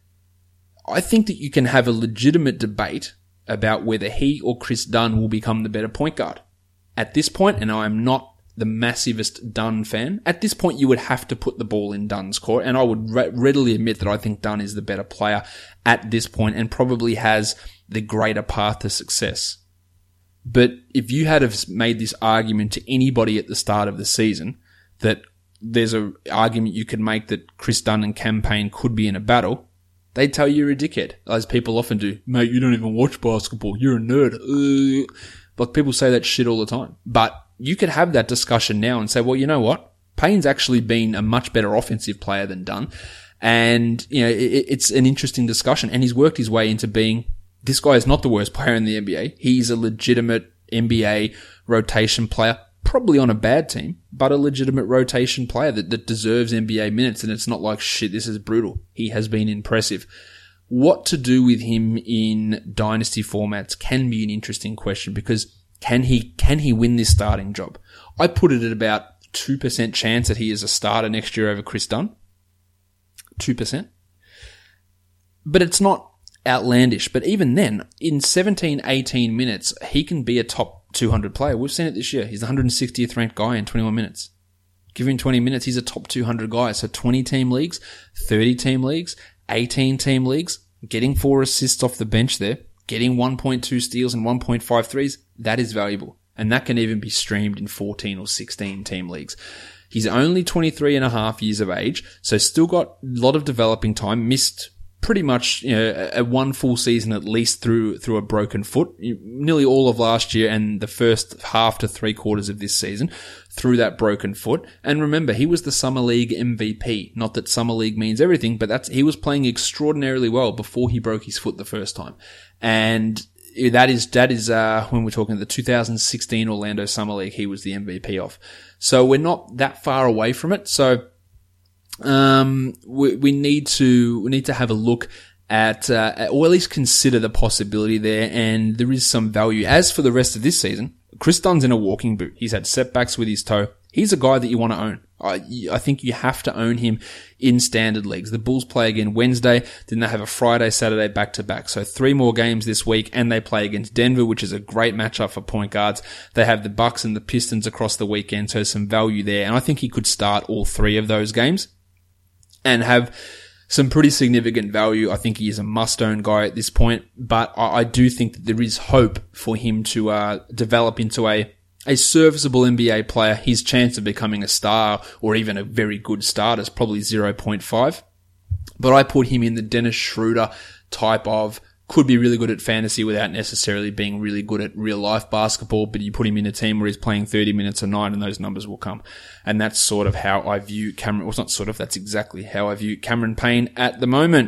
I think that you can have a legitimate debate about whether he or Chris Dunn will become the better point guard. At this point, and I am not the massivest Dunn fan, at this point you would have to put the ball in Dunn's court, and I would re- readily admit that I think Dunn is the better player at this point and probably has the greater path to success. But if you had have made this argument to anybody at the start of the season, that there's an argument you could make that Chris Dunn and Cam Payne could be in a battle, they'd tell you you're a dickhead, as people often do. Mate, you don't even watch basketball. You're a nerd. Uh, Like, people say that shit all the time. But you could have that discussion now and say, well, you know what? Payne's actually been a much better offensive player than Dunn. And, you know, it, it's an interesting discussion. And he's worked his way into being, this guy is not the worst player in the N B A. He's a legitimate N B A rotation player, probably on a bad team, but a legitimate rotation player that, that deserves N B A minutes. And it's not like, shit, this is brutal. He has been impressive. What to do with him in dynasty formats can be an interesting question, because can he, can he win this starting job? I put it at about two percent chance that he is a starter next year over Chris Dunn. two percent. But it's not outlandish. But even then, in seventeen, eighteen minutes, he can be a top two hundred player. We've seen it this year. He's the one hundred sixtieth ranked guy in twenty-one minutes. Give him twenty minutes, he's a top two hundred guy. So twenty team leagues, thirty team leagues, eighteen team leagues, getting four assists off the bench there, getting one point two steals and one point five threes, that is valuable. And that can even be streamed in fourteen or sixteen team leagues. He's only twenty-three and a half years of age, so still got a lot of developing time, missed pretty much, you know, a one full season at least through through a broken foot, nearly all of last year and the first half to three quarters of this season through that broken foot. And remember, he was the Summer League M V P. Not that Summer League means everything, but that's he was playing extraordinarily well before he broke his foot the first time. And that is that is uh when we're talking the two thousand sixteen Orlando Summer League, he was the M V P of. So we're not that far away from it. So Um, we, we need to, we need to have a look at, uh, or at least consider the possibility there, and there is some value. As for the rest of this season, Chris Dunn's in a walking boot. He's had setbacks with his toe. He's a guy that you want to own. I, I think you have to own him in standard leagues. The Bulls play again Wednesday, then they have a Friday, Saturday back to back. So three more games this week, and they play against Denver, which is a great matchup for point guards. They have the Bucks and the Pistons across the weekend, so some value there. And I think he could start all three of those games and have some pretty significant value. I think he is a must-own guy at this point, but I, I do think that there is hope for him to uh, develop into a, a serviceable N B A player. His chance of becoming a star or even a very good starter is probably zero point five. But I put him in the Dennis Schroeder type of, could be really good at fantasy without necessarily being really good at real life basketball, but you put him in a team where he's playing thirty minutes a night and those numbers will come. And that's sort of how I view Cameron, well, it's not sort of, that's exactly how I view Cameron Payne at the moment.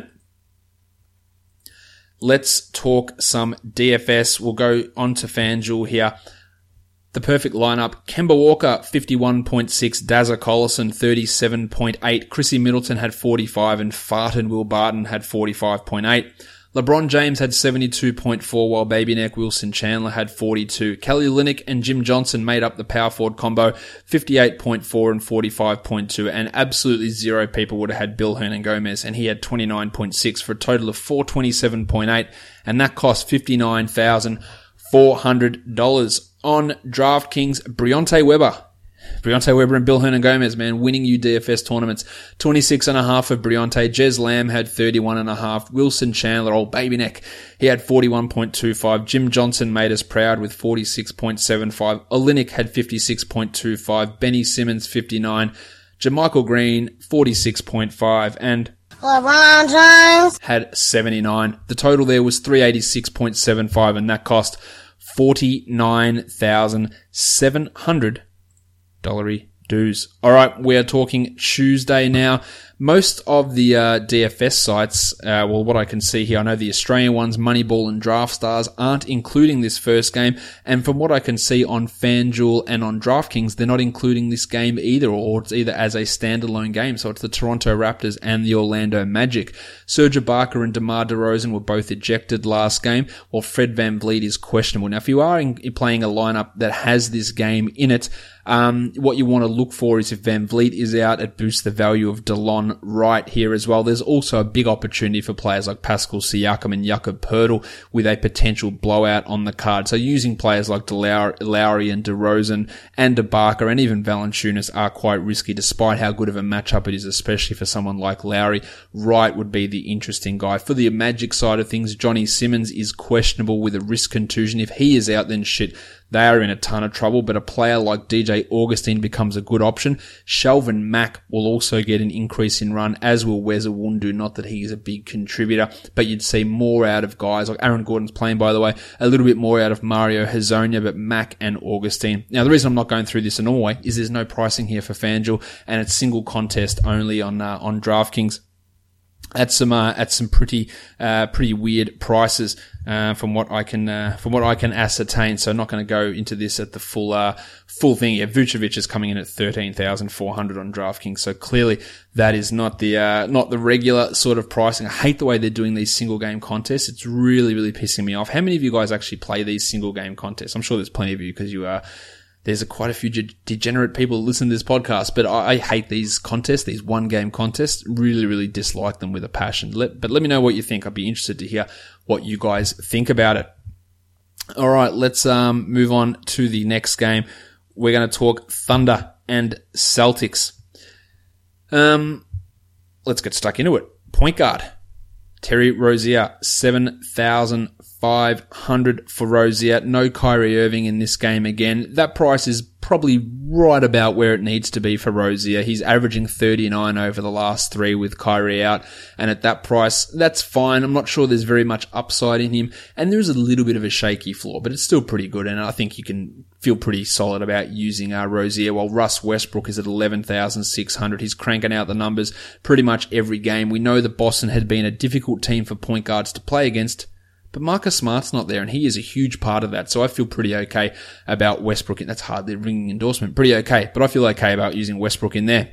Let's talk some D F S. We'll go on to FanDuel here. The perfect lineup: Kemba Walker, fifty-one point six, Dazza Collison, thirty-seven point eight, Chrissy Middleton had forty-five, and Farton Will Barton had forty-five point eight. LeBron James had seventy-two point four, while Baby Neck Wilson Chandler had forty-two. Kelly Olynyk and Jim Johnson made up the power forward combo, fifty-eight point four and forty-five point two, and absolutely zero people would have had Bill Hernangomez, and he had twenty-nine point six for a total of four twenty-seven point eight, and that cost fifty-nine thousand four hundred dollars. On DraftKings, Briante Weber. Briante Weber and Bill Hernangomez, man, winning you D F S tournaments. twenty-six and a half for Briante. Jez Lamb had thirty-one and a half. Wilson Chandler, old baby neck, he had forty-one point two five. Jim Johnson made us proud with forty-six point seven five. Olynyk had fifty-six point two five. Benny Simmons, fifty-nine. JaMychal Green, forty-six point five. And LeBron James had seventy-nine. The total there was three eighty-six point seven five, and that cost forty-nine thousand seven hundred dollars dues. All right, we are talking Tuesday now. Most of the uh, D F S sites, uh, well, what I can see here, I know the Australian ones, Moneyball and DraftStars, aren't including this first game. And from what I can see on FanDuel and on DraftKings, they're not including this game either, or it's either as a standalone game. So it's the Toronto Raptors and the Orlando Magic. Serge Ibaka and DeMar DeRozan were both ejected last game, while Fred VanVleet is questionable. Now, if you are in, playing a lineup that has this game in it, Um, what you want to look for is if VanVleet is out, it boosts the value of DeLon Wright here as well. There's also a big opportunity for players like Pascal Siakam and Jakob Poeltl with a potential blowout on the card. So using players like Lowry and DeRozan and Ibaka and even Valanciunas are quite risky despite how good of a matchup it is, especially for someone like Lowry. Wright would be the interesting guy. For the Magic side of things, Johnny Simmons is questionable with a wrist contusion. If he is out, then shit, they are in a ton of trouble, but a player like D J Augustine becomes a good option. Shelvin Mack will also get an increase in run, as will Wes Iwundu. Not that he is a big contributor, but you'd see more out of guys like Aaron Gordon's playing, by the way, a little bit more out of Mario Hezonja, but Mack and Augustine. Now, the reason I'm not going through this in all way is there's no pricing here for FanDuel, and it's single contest only on uh, on DraftKings. At some uh, at some pretty uh, pretty weird prices uh, from what I can uh, from what I can ascertain. So I'm not going to go into this at the full uh, full thing. Yeah, Vucevic is coming in at thirteen thousand four hundred on DraftKings. So clearly that is not the uh, not the regular sort of pricing. I hate the way they're doing these single game contests. It's really really pissing me off. How many of you guys actually play these single game contests? I'm sure there's plenty of you because you are. There's a quite a few de- degenerate people who listen to this podcast, but I, I hate these contests, these one-game contests. Really, really dislike them with a passion. Let, but let me know what you think. I'd be interested to hear what you guys think about it. All right, let's um, move on to the next game. We're going to talk Thunder and Celtics. Um, let's get stuck into it. Point guard, Terry Rozier, seven thousand five hundred for Rozier. No Kyrie Irving in this game again. That price is probably right about where it needs to be for Rozier. He's averaging thirty-nine over the last three with Kyrie out. And at that price, that's fine. I'm not sure there's very much upside in him. And there's a little bit of a shaky floor, but it's still pretty good. And I think you can feel pretty solid about using uh, Rozier. While Russ Westbrook is at eleven thousand six hundred. He's cranking out the numbers pretty much every game. We know that Boston had been a difficult team for point guards to play against, but Marcus Smart's not there, and he is a huge part of that. So I feel pretty okay about Westbrook. That's hardly a ringing endorsement. Pretty okay, but I feel okay about using Westbrook in there.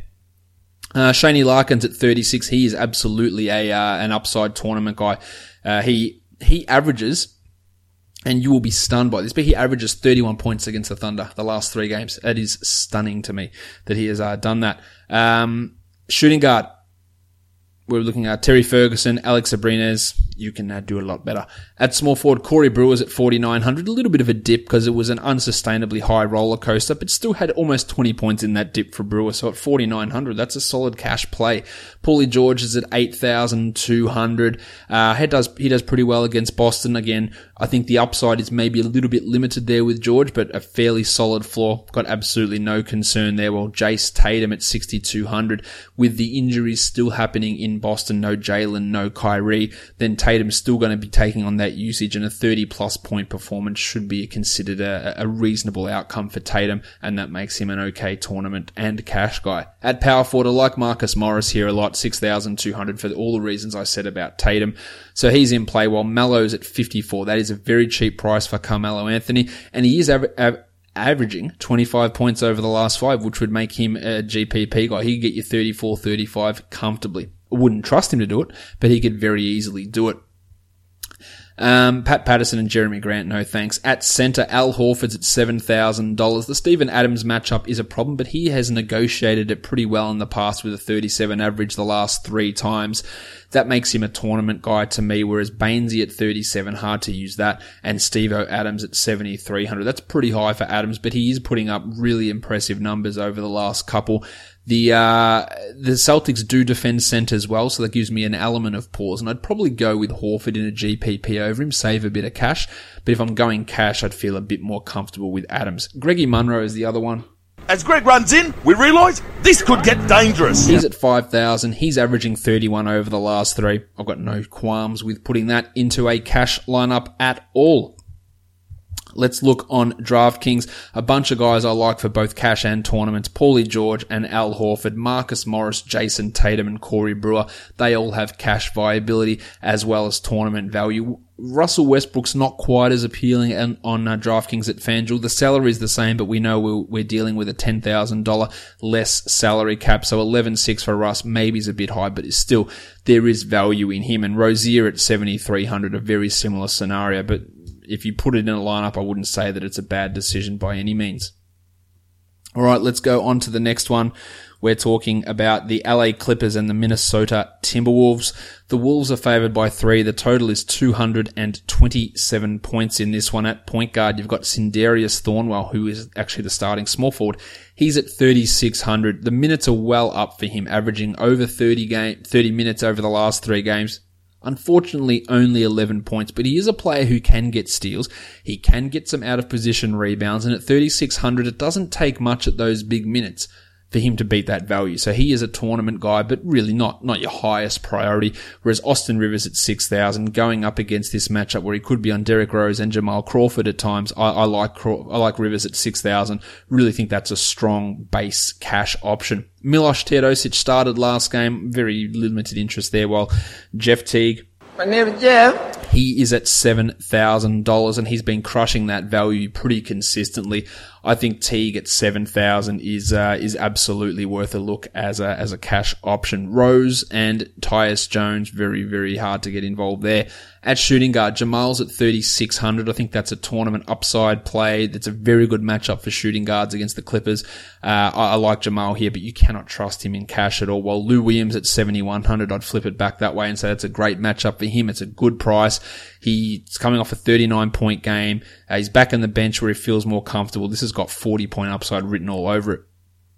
Uh, Shaney Larkins at thirty-six. He is absolutely a uh, an upside tournament guy. Uh, he he averages, and you will be stunned by this, but he averages thirty-one points against the Thunder the last three games. It is stunning to me that he has uh, done that. Um, shooting guard. We're looking at Terry Ferguson, Alex Abrines. You can uh, do a lot better. At small forward, Corey Brewer's at forty-nine hundred. A little bit of a dip because it was an unsustainably high roller coaster, but still had almost twenty points in that dip for Brewer. So at forty-nine hundred, that's a solid cash play. Paulie George is at eight thousand two hundred. Uh, he does, he does pretty well against Boston. Again, I think the upside is maybe a little bit limited there with George, but a fairly solid floor. Got absolutely no concern there. Well, Jace Tatum at sixty-two hundred with the injuries still happening in Boston. No Jalen, no Kyrie. Then Tatum's still going to be taking on that usage, and a thirty plus point performance should be considered a, a reasonable outcome for Tatum, and that makes him an okay tournament and cash guy. At power forward, I like Marcus Morris here a lot, six thousand two hundred for all the reasons I said about Tatum. So he's in play while Melo's at fifty-four. That is a very cheap price for Carmelo Anthony, and he is av- av- averaging twenty-five points over the last five, which would make him a G P P guy. He could get you thirty-four, thirty-five comfortably. I wouldn't trust him to do it, but he could very easily do it. Um, Pat Patterson and Jeremy Grant, no thanks. At center, Al Horford's at seven thousand dollars. The Steven Adams matchup is a problem, but he has negotiated it pretty well in the past with a thirty-seven average the last three times. That makes him a tournament guy to me, whereas Bainesy at thirty-seven, hard to use that, and Steve-O Adams at seventy-three hundred. That's pretty high for Adams, but he is putting up really impressive numbers over the last couple. The uh the Celtics do defend centers well, so that gives me an element of pause, and I'd probably go with Horford in a G P P over him, save a bit of cash. But if I'm going cash, I'd feel a bit more comfortable with Adams. Greggy Munro is the other one. As Greg runs in, we realise this could get dangerous. He's at five thousand. He's averaging thirty-one over the last three. I've got no qualms with putting that into a cash lineup at all. Let's look on DraftKings. A bunch of guys I like for both cash and tournaments. Paulie George and Al Horford, Marcus Morris, Jason Tatum and Corey Brewer. They all have cash viability as well as tournament value. Russell Westbrook's not quite as appealing on, on uh, DraftKings at FanDuel. The salary is the same, but we know we're, we're dealing with a ten thousand dollars less salary cap. So eleven six for Russ maybe is a bit high, but it's still, there is value in him. And Rozier at seventy-three hundred, a very similar scenario, but if you put it in a lineup, I wouldn't say that it's a bad decision by any means. All right, let's go on to the next one. We're talking about the L A Clippers and the Minnesota Timberwolves. The Wolves are favored by three. The total is two hundred twenty-seven points in this one. At point guard, you've got Sindarius Thornwell, who is actually the starting small forward. He's at thirty-six hundred. The minutes are well up for him, averaging over thirty game, thirty minutes over the last three games. Unfortunately, only eleven points, but he is a player who can get steals. He can get some out of position rebounds, and at thirty-six hundred, it doesn't take much at those big minutes for him to beat that value. So he is a tournament guy, but really not, not your highest priority. Whereas Austin Rivers at six thousand, going up against this matchup where he could be on Derrick Rose and Jamal Crawford at times. I, I like, I like Rivers at six thousand. Really think that's a strong base cash option. Miloš Teodosic started last game. Very limited interest there, while Jeff Teague, My name is Jeff. he is at seven thousand dollars and he's been crushing that value pretty consistently. I think Teague at seven thousand is uh, is absolutely worth a look as a as a cash option. Rose and Tyus Jones, very, very hard to get involved there. At shooting guard, Jamal's at thirty-six hundred. I think that's a tournament upside play. That's a very good matchup for shooting guards against the Clippers. Uh, I, I like Jamal here, but you cannot trust him in cash at all. While Lou Williams at seventy-one hundred, I'd flip it back that way and say that's a great matchup for him. It's a good price. He's coming off a thirty-nine point game. Uh, he's back on the bench where he feels more comfortable. This has got forty point upside written all over it.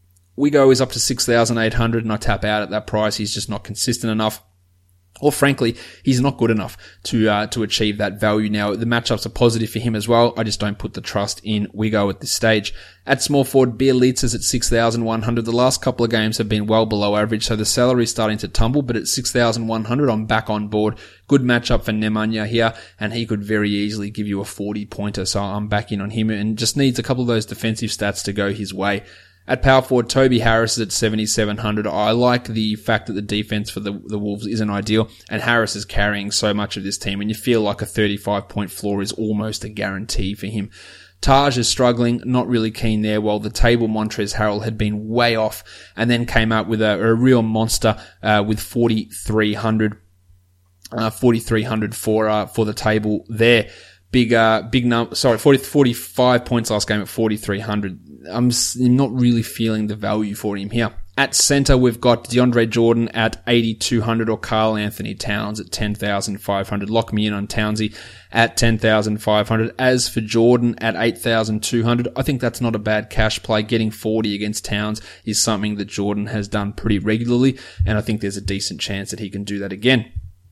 Wigo is up to six thousand eight hundred and I tap out at that price. He's just not consistent enough. Or frankly, he's not good enough to uh, to achieve that value now. The matchups are positive for him as well. I just don't put the trust in Wigo at this stage. At small forward, Bielitsa's at six thousand one hundred. The last couple of games have been well below average, so the salary is starting to tumble, but at six thousand one hundred, I'm back on board. Good matchup for Nemanja here, and he could very easily give you a forty-pointer, so I'm back in on him, and just needs a couple of those defensive stats to go his way. At power forward, Toby Harris is at seventy-seven hundred. I like the fact that the defense for the, the Wolves isn't ideal, and Harris is carrying so much of this team, and you feel like a thirty-five point floor is almost a guarantee for him. Taj is struggling, not really keen there, while the table Montrezl Harrell had been way off, and then came out with a, a real monster uh, with forty-three hundred, uh, forty-three hundred for uh, for the table there. Big, uh, big number, sorry, forty, forty-five points last game at forty-three hundred. I'm not really feeling the value for him here. At center, we've got DeAndre Jordan at eighty-two hundred or Karl Anthony Towns at ten thousand five hundred. Lock me in on Townsy at ten thousand five hundred. As for Jordan at eight thousand two hundred, I think that's not a bad cash play. Getting forty against Towns is something that Jordan has done pretty regularly, and I think there's a decent chance that he can do that again.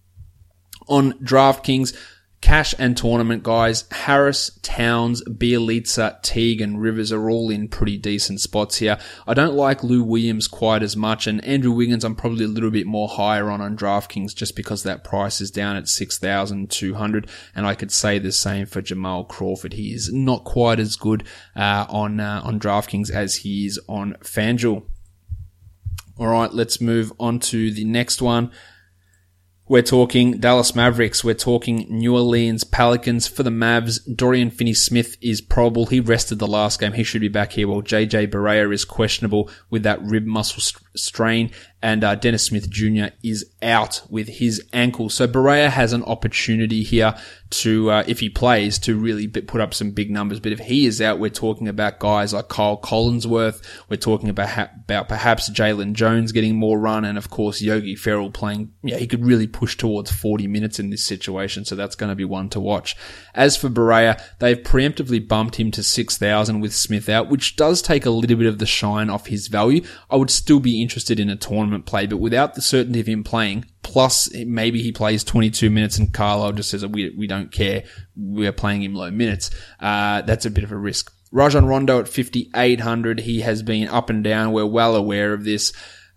On DraftKings, cash and tournament guys, Harris, Towns, Bielitsa, Teague and Rivers are all in pretty decent spots here. I don't like Lou Williams quite as much, and Andrew Wiggins I'm probably a little bit more higher on on DraftKings just because that price is down at six thousand two hundred, and I could say the same for Jamal Crawford. He is not quite as good uh, on uh, on DraftKings as he is on FanDuel. Alright, let's move on to the next one. We're talking Dallas Mavericks. We're talking New Orleans Pelicans. For the Mavs, Dorian Finney-Smith is probable. He rested the last game. He should be back here, while J J Barea is questionable with that rib muscle st- strain. And uh, Dennis Smith Junior is out with his ankle. So Barea has an opportunity here to, uh, if he plays, to really b- put up some big numbers. But if he is out, we're talking about guys like Kyle Collinsworth. We're talking about, ha- about perhaps Jalen Jones getting more run. And of course, Yogi Ferrell playing. Yeah, he could really push towards forty minutes in this situation. So that's going to be one to watch. As for Barea, they've preemptively bumped him to six thousand with Smith out, which does take a little bit of the shine off his value. I would still be interested in a tournament play, but without the certainty of him playing, plus maybe he plays twenty-two minutes and Carlisle just says, we, we don't care, we're playing him low minutes, uh, that's a bit of a risk. Rajon Rondo at fifty-eight hundred. He has been up and down. We're well aware of this.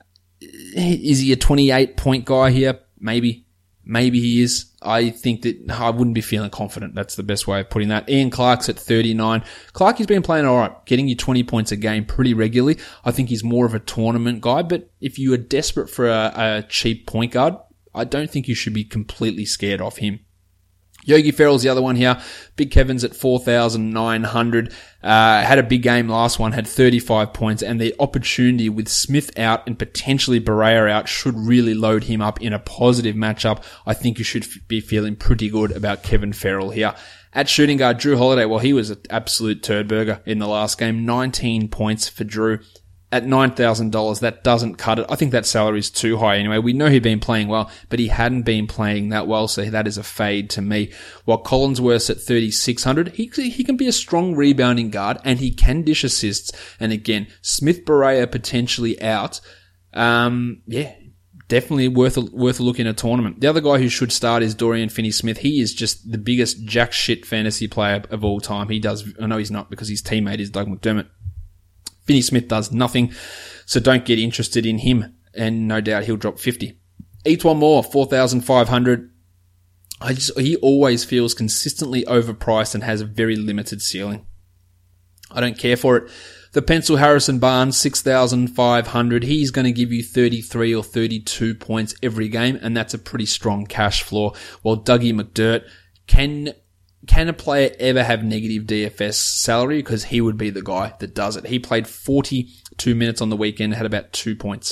Is he a twenty-eight point guy here? Maybe. Maybe he is. I think that I wouldn't be feeling confident. That's the best way of putting that. Ian Clark's at thirty-nine. Clark has been playing all right, getting you twenty points a game pretty regularly. I think he's more of a tournament guy, but if you are desperate for a, a cheap point guard, I don't think you should be completely scared off him. Yogi Ferrell's the other one here. Big Kevin's at four thousand nine hundred. Uh, had a big game last one, had thirty-five points, and the opportunity with Smith out and potentially Barea out should really load him up in a positive matchup. I think you should f- be feeling pretty good about Kevin Ferrell here. At shooting guard, Drew Holiday, well, he was an absolute turd burger in the last game. nineteen points for Drew. At nine thousand dollars, that doesn't cut it. I think that salary is too high anyway. We know he'd been playing well, but he hadn't been playing that well, so that is a fade to me. While Collinsworth's at thirty-six hundred, he, he can be a strong rebounding guard, and he can dish assists. And again, Smith Barea potentially out. Um, yeah, definitely worth a, worth a look in a tournament. The other guy who should start is Dorian Finney-Smith. He is just the biggest jack shit fantasy player of all time. He does, I know he's not because his teammate is Doug McDermott. Finney-Smith does nothing, so don't get interested in him, and no doubt he'll drop fifty. Etuan Moore, four thousand five hundred. I just, he always feels consistently overpriced and has a very limited ceiling. I don't care for it. The pencil Harrison Barnes, six thousand five hundred. He's going to give you thirty-three or thirty-two points every game, and that's a pretty strong cash floor. While Dougie McDirt can... Can a player ever have negative D F S salary? Because he would be the guy that does it. He played forty-two minutes on the weekend, had about two points.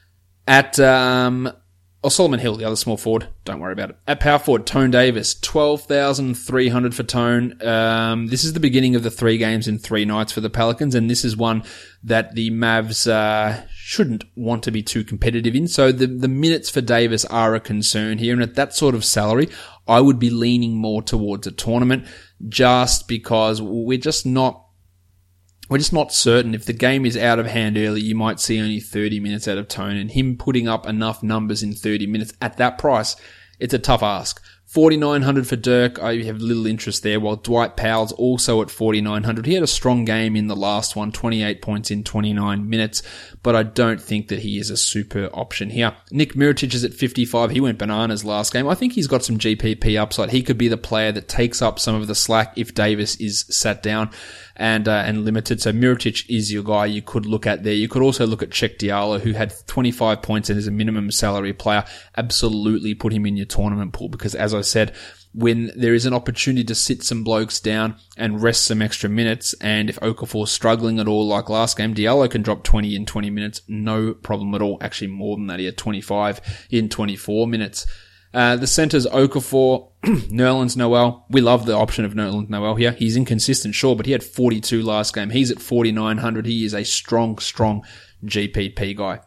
At, um, oh, Solomon Hill, the other small forward, don't worry about it. At power forward, Tone Davis, twelve thousand three hundred for Tone. Um, this is the beginning of the three games in three nights for the Pelicans, and this is one that the Mavs, uh, shouldn't want to be too competitive in. So the, the minutes for Davis are a concern here, and at that sort of salary, I would be leaning more towards a tournament just because we're just not, we're just not certain. If the game is out of hand early, you might see only thirty minutes out of Tone, and him putting up enough numbers in thirty minutes at that price, it's a tough ask. forty-nine hundred for Dirk, I have little interest there, while Dwight Powell's also at forty-nine hundred. He had a strong game in the last one, twenty-eight points in twenty-nine minutes, but I don't think that he is a super option here. Nick Mirotic is at fifty-five. He went bananas last game. I think he's got some G P P upside. He could be the player that takes up some of the slack if Davis is sat down and uh, and limited. So Mirotic is your guy you could look at there. You could also look at Cheick Diallo, who had twenty-five points and is a minimum salary player. Absolutely put him in your tournament pool because, as I said, when there is an opportunity to sit some blokes down and rest some extra minutes, and if Okafor's struggling at all like last game, Diallo can drop twenty in twenty minutes, no problem at all. Actually more than that, he had twenty-five in twenty-four minutes. Uh, the centers, Okafor, Nerlens Noel. We love the option of Nerlens Noel here. He's inconsistent, sure, but he had forty-two last game. He's at forty-nine hundred. He is a strong, strong G P P guy.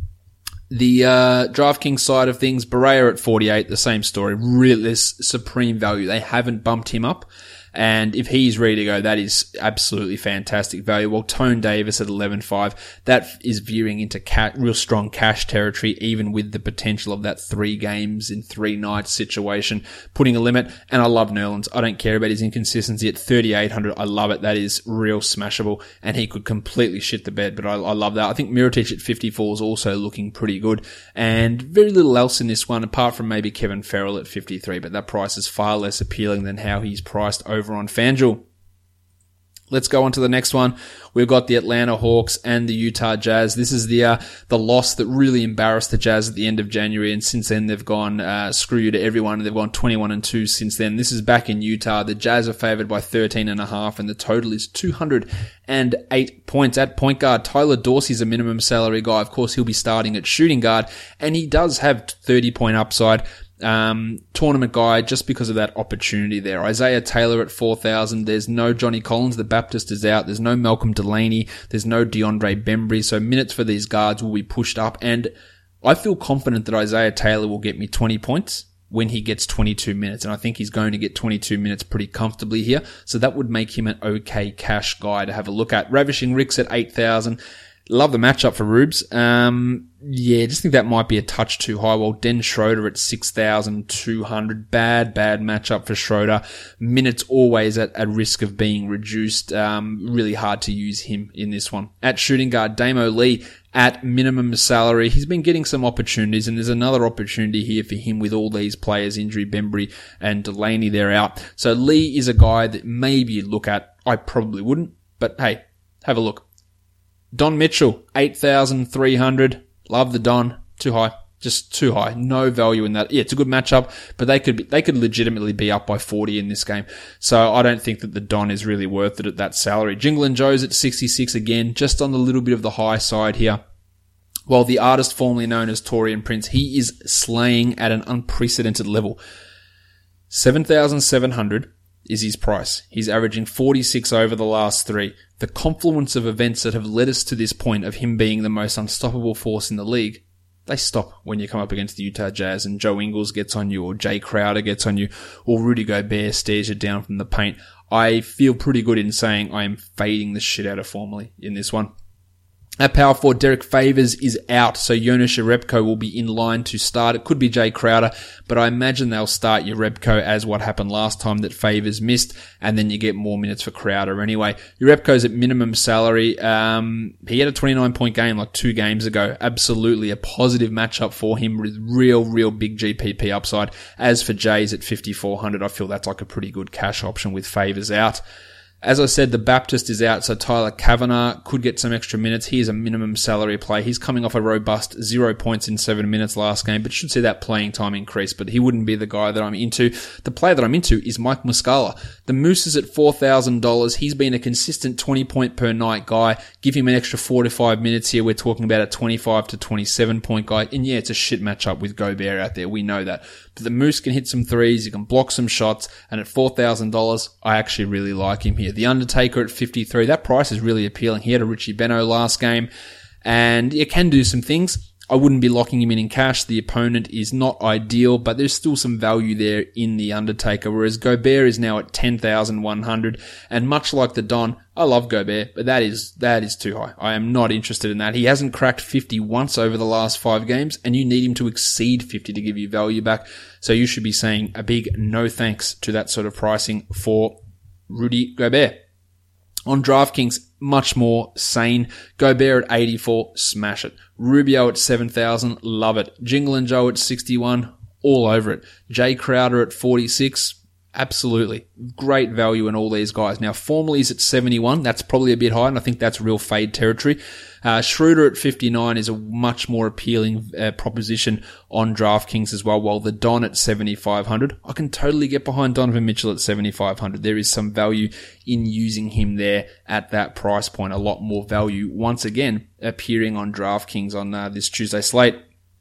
The uh DraftKings side of things, Barea at forty-eight, the same story. Really, this supreme value. They haven't bumped him up. And if he's ready to go, that is absolutely fantastic value. Well, Tone Davis at eleven five, that is veering into ca- real strong cash territory, even with the potential of that three games in three nights situation, putting a limit. And I love Nerlens. I don't care about his inconsistency at thirty-eight hundred. I love it. That is real smashable, and he could completely shit the bed, but I, I love that. I think Mirotic at fifty-four is also looking pretty good, and very little else in this one apart from maybe Kevin Ferrell at fifty-three, but that price is far less appealing than how he's priced over over on FanDuel. Let's go on to the next one. We've got the Atlanta Hawks and the Utah Jazz. This is the uh, the loss that really embarrassed the Jazz at the end of January, and since then they've gone uh, screw you to everyone. They've gone twenty-one and two since then. This is back in Utah. The Jazz are favored by thirteen and a half, and the total is two hundred eight points. At point guard, Tyler Dorsey's a minimum salary guy. Of course, he'll be starting at shooting guard, and he does have thirty point upside. Um, tournament guy just because of that opportunity there. Isaiah Taylor at four thousand. There's no Johnny Collins. The Baptist is out. There's no Malcolm Delaney. There's no DeAndre Bembry. So minutes for these guards will be pushed up. And I feel confident that Isaiah Taylor will get me twenty points when he gets twenty-two minutes. And I think he's going to get twenty-two minutes pretty comfortably here. So that would make him an okay cash guy to have a look at. Ravishing Rick's at eight thousand. Love the matchup for Rubes. Um, yeah, just think that might be a touch too high. Well, Den Schroeder at six thousand two hundred. Bad, bad matchup for Schroeder. Minutes always at, at risk of being reduced. Um, really hard to use him in this one. At shooting guard, Damo Lee at minimum salary. He's been getting some opportunities, and there's another opportunity here for him with all these players, injury, Bembry and Delaney, they're out. So Lee is a guy that maybe you'd look at. I probably wouldn't, but hey, have a look. Don Mitchell, eight thousand three hundred. Love the Don. Too high. Just too high. No value in that. Yeah, it's a good matchup, but they could be, they could legitimately be up by forty in this game. So I don't think that the Don is really worth it at that salary. Jingle and Joe's at sixty-six again, just on the little bit of the high side here. While the artist formerly known as Torian Prince, he is slaying at an unprecedented level. seven thousand seven hundred is his price. He's averaging forty-six over the last three. The confluence of events that have led us to this point of him being the most unstoppable force in the league, they stop when you come up against the Utah Jazz and Joe Ingles gets on you, or Jay Crowder gets on you, or Rudy Gobert stares you down from the paint. I feel pretty good in saying I am fading the shit out of Formally in this one. At power forward, Derek Favors is out, so Jonas Jerebko will be in line to start. It could be Jay Crowder, but I imagine they'll start Jerebko as what happened last time that Favors missed, and then you get more minutes for Crowder anyway. Jerebko's at minimum salary. Um, he had a twenty-nine point game like two games ago. Absolutely a positive matchup for him with real, real big G P P upside. As for Jay's at fifty-four hundred, I feel that's like a pretty good cash option with Favors out. As I said, the Baptist is out, so Tyler Kavanagh could get some extra minutes. He is a minimum salary play. He's coming off a robust zero points in seven minutes last game, but should see that playing time increase, but he wouldn't be the guy that I'm into. The player that I'm into is Mike Muscala. The Moose is at four thousand dollars. He's been a consistent twenty point per night guy. Give him an extra four to five minutes here. We're talking about a twenty-five to twenty-seven point guy. And yeah, it's a shit matchup with Gobert out there. We know that. But the Moose can hit some threes. He can block some shots. And at four thousand dollars, I actually really like him here. The Undertaker at fifty-three, that price is really appealing. He had a Richie Beno last game, and it can do some things. I wouldn't be locking him in in cash. The opponent is not ideal, but there's still some value there in the Undertaker, whereas Gobert is now at ten thousand one hundred, and much like the Don, I love Gobert, but that is that is too high. I am not interested in that. He hasn't cracked fifty once over the last five games, and you need him to exceed fifty to give you value back, so you should be saying a big no thanks to that sort of pricing for Rudy Gobert. On DraftKings, much more sane. Gobert at eighty-four, smash it. Rubio at seven thousand, love it. Jingle and Joe at sixty-one, all over it. Jay Crowder at forty-six, absolutely. Great value in all these guys. Now, Formerly's at seventy-one, that's probably a bit high, and I think that's real fade territory. Uh, Schroeder at fifty-nine is a much more appealing uh, proposition on DraftKings as well, while the Don at seventy-five hundred, I can totally get behind Donovan Mitchell at seventy-five hundred. There is some value in using him there at that price point. A lot more value, once again, appearing on DraftKings on uh, this Tuesday slate.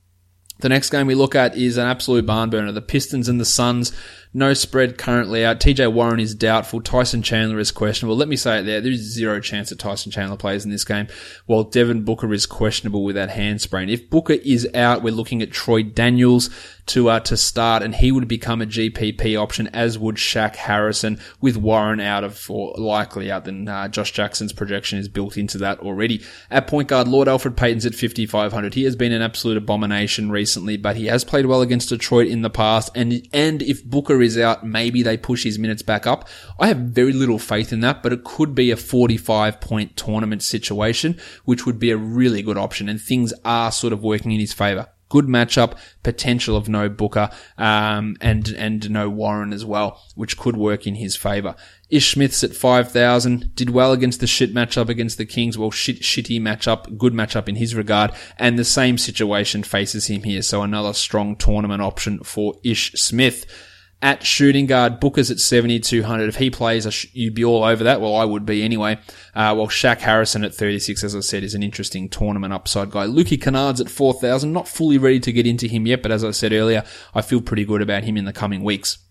The next game we look at is an absolute barn burner. The Pistons and the Suns. No spread currently out. T J Warren is doubtful. Tyson Chandler is questionable. Let me say it there. There's zero chance that Tyson Chandler plays in this game, while Devin Booker is questionable with that hand sprain. If Booker is out, we're looking at Troy Daniels to uh, to start, and he would become a G P P option, as would Shaq Harrison, with Warren out of, or likely out. Then uh, Josh Jackson's projection is built into that already. At point guard, Lord Alfred Payton's at fifty-five hundred. He has been an absolute abomination recently, but he has played well against Detroit in the past, and and if Booker is out, maybe they push his minutes back up. I have very little faith in that, but it could be a forty-five point tournament situation, which would be a really good option, and things are sort of working in his favor. Good matchup, potential of no Booker, um, and, and no Warren as well, which could work in his favor. Ish Smith's at five thousand, did well against the shit matchup against the Kings. Well, shit, shitty matchup, good matchup in his regard, and the same situation faces him here, so another strong tournament option for Ish Smith. At shooting guard, Booker's at seventy-two hundred. If he plays, you'd be all over that. Well, I would be anyway. Uh, while Shaq Harrison at thirty-six, as I said, is an interesting tournament upside guy. Lukey Kennard's at four thousand. Not fully ready to get into him yet, but as I said earlier, I feel pretty good about him in the coming weeks.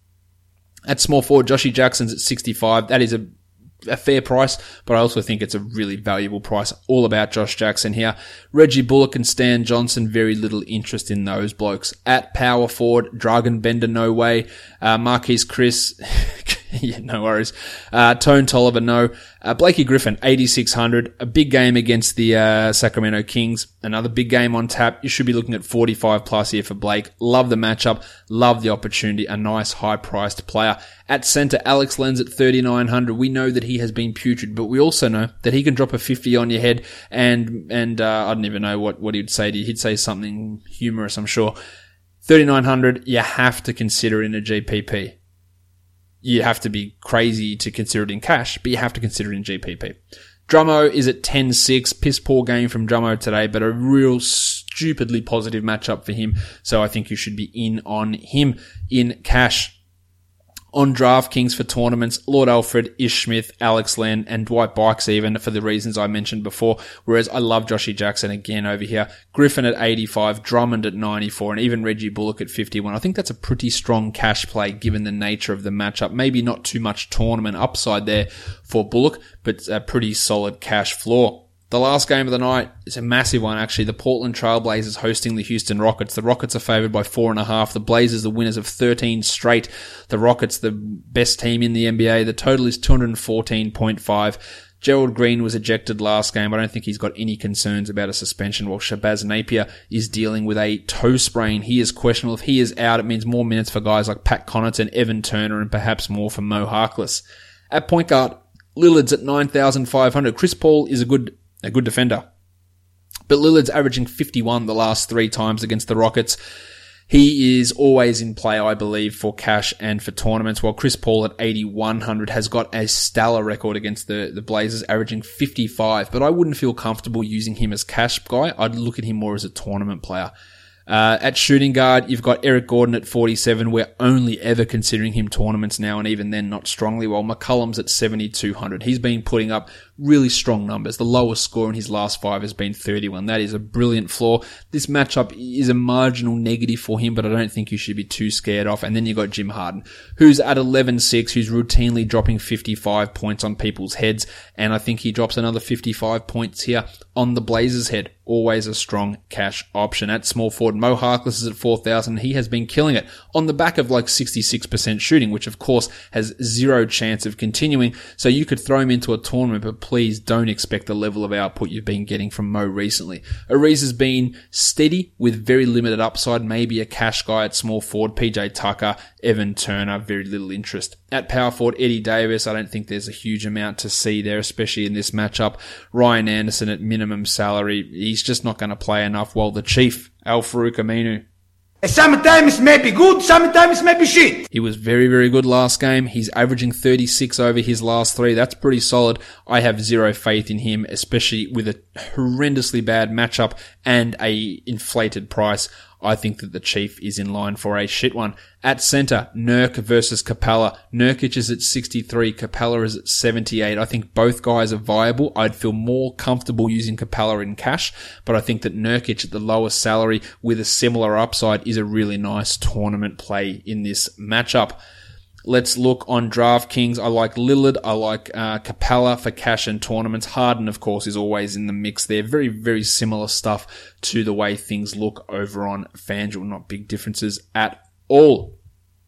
At small forward, Joshy Jackson's at sixty-five. That is a a fair price, but I also think it's a really valuable price. All about Josh Jackson here. Reggie Bullock and Stan Johnson, very little interest in those blokes. At power forward, Dragan Bender, no way. Uh, Marquise Chris, Yeah, no worries. Uh, Tone Tolliver, no. Uh, Blakey Griffin, eighty-six hundred. A big game against the uh, Sacramento Kings. Another big game on tap. You should be looking at forty-five plus here for Blake. Love the matchup. Love the opportunity. A nice high-priced player. At centre, Alex Lenz at thirty-nine hundred. We know that he has been putrid, but we also know that he can drop a fifty on your head and, and uh, I don't even know what, what he'd say to you. He'd say something humorous, I'm sure. thirty-nine hundred, you have to consider in a G P P. You have to be crazy to consider it in cash, but you have to consider it in G P P. Drummo is at ten six. Piss poor game from Drummo today, but a real stupidly positive matchup for him. So I think you should be in on him in cash. On DraftKings for tournaments, Lord Alfred, Ish Smith, Alex Len, and Dwight Bikes even for the reasons I mentioned before. Whereas I love Joshy Jackson again over here. Griffin at eighty-five, Drummond at ninety-four, and even Reggie Bullock at fifty-one. I think that's a pretty strong cash play given the nature of the matchup. Maybe not too much tournament upside there for Bullock, but a pretty solid cash floor. The last game of the night is a massive one, actually. The Portland Trailblazers hosting the Houston Rockets. The Rockets are favored by four and a half. The Blazers, the winners of thirteen straight. The Rockets, the best team in the N B A. The total is two fourteen point five. Gerald Green was ejected last game. I don't think he's got any concerns about a suspension, while Shabazz Napier is dealing with a toe sprain. He is questionable. If he is out, it means more minutes for guys like Pat Connaughton, Evan Turner, and perhaps more for Mo Harkless. At point guard, Lillard's at nine thousand five hundred. Chris Paul is a good A good defender. But Lillard's averaging fifty-one the last three times against the Rockets. He is always in play, I believe, for cash and for tournaments, while Chris Paul at eighty-one hundred has got a stellar record against the, the Blazers, averaging fifty-five. But I wouldn't feel comfortable using him as cash guy. I'd look at him more as a tournament player. Uh, at shooting guard, you've got Eric Gordon at forty-seven. We're only ever considering him tournaments now, and even then not strongly, while McCollum's at seventy-two hundred. He's been putting up really strong numbers. The lowest score in his last five has been thirty-one. That is a brilliant floor. This matchup is a marginal negative for him, but I don't think you should be too scared off. And then you've got Jim Harden, who's at eleven six, who's routinely dropping fifty-five points on people's heads, and I think he drops another fifty-five points here on the Blazers' head. Always a strong cash option. At small forward, Mo Harkless is at four thousand. He has been killing it on the back of like sixty-six percent shooting, which of course has zero chance of continuing. So you could throw him into a tournament, but please don't expect the level of output you've been getting from Mo recently. Ariz has been steady with very limited upside, maybe a cash guy at small forward. P J Tucker, Evan Turner, very little interest. At power forward, Eddie Davis, I don't think there's a huge amount to see there, especially in this matchup. Ryan Anderson at minimum salary, he's just not going to play enough, while the Chief, Al-Farouq Aminu, Sometimes may be good, sometimes may be shit. He was very, very good last game. He's averaging thirty-six over his last three. That's pretty solid. I have zero faith in him, especially with a horrendously bad matchup and a inflated price. I think that the Chief is in line for a shit one. At center, Nurk versus Capella. Nurkic is at sixty-three, Capella is at seventy-eight. I think both guys are viable. I'd feel more comfortable using Capella in cash, but I think that Nurkic at the lowest salary with a similar upside is a really nice tournament play in this matchup. Let's look on DraftKings. I like Lillard. I like uh, Capella for cash and tournaments. Harden, of course, is always in the mix there. Very, very similar stuff to the way things look over on FanDuel. Not big differences at all.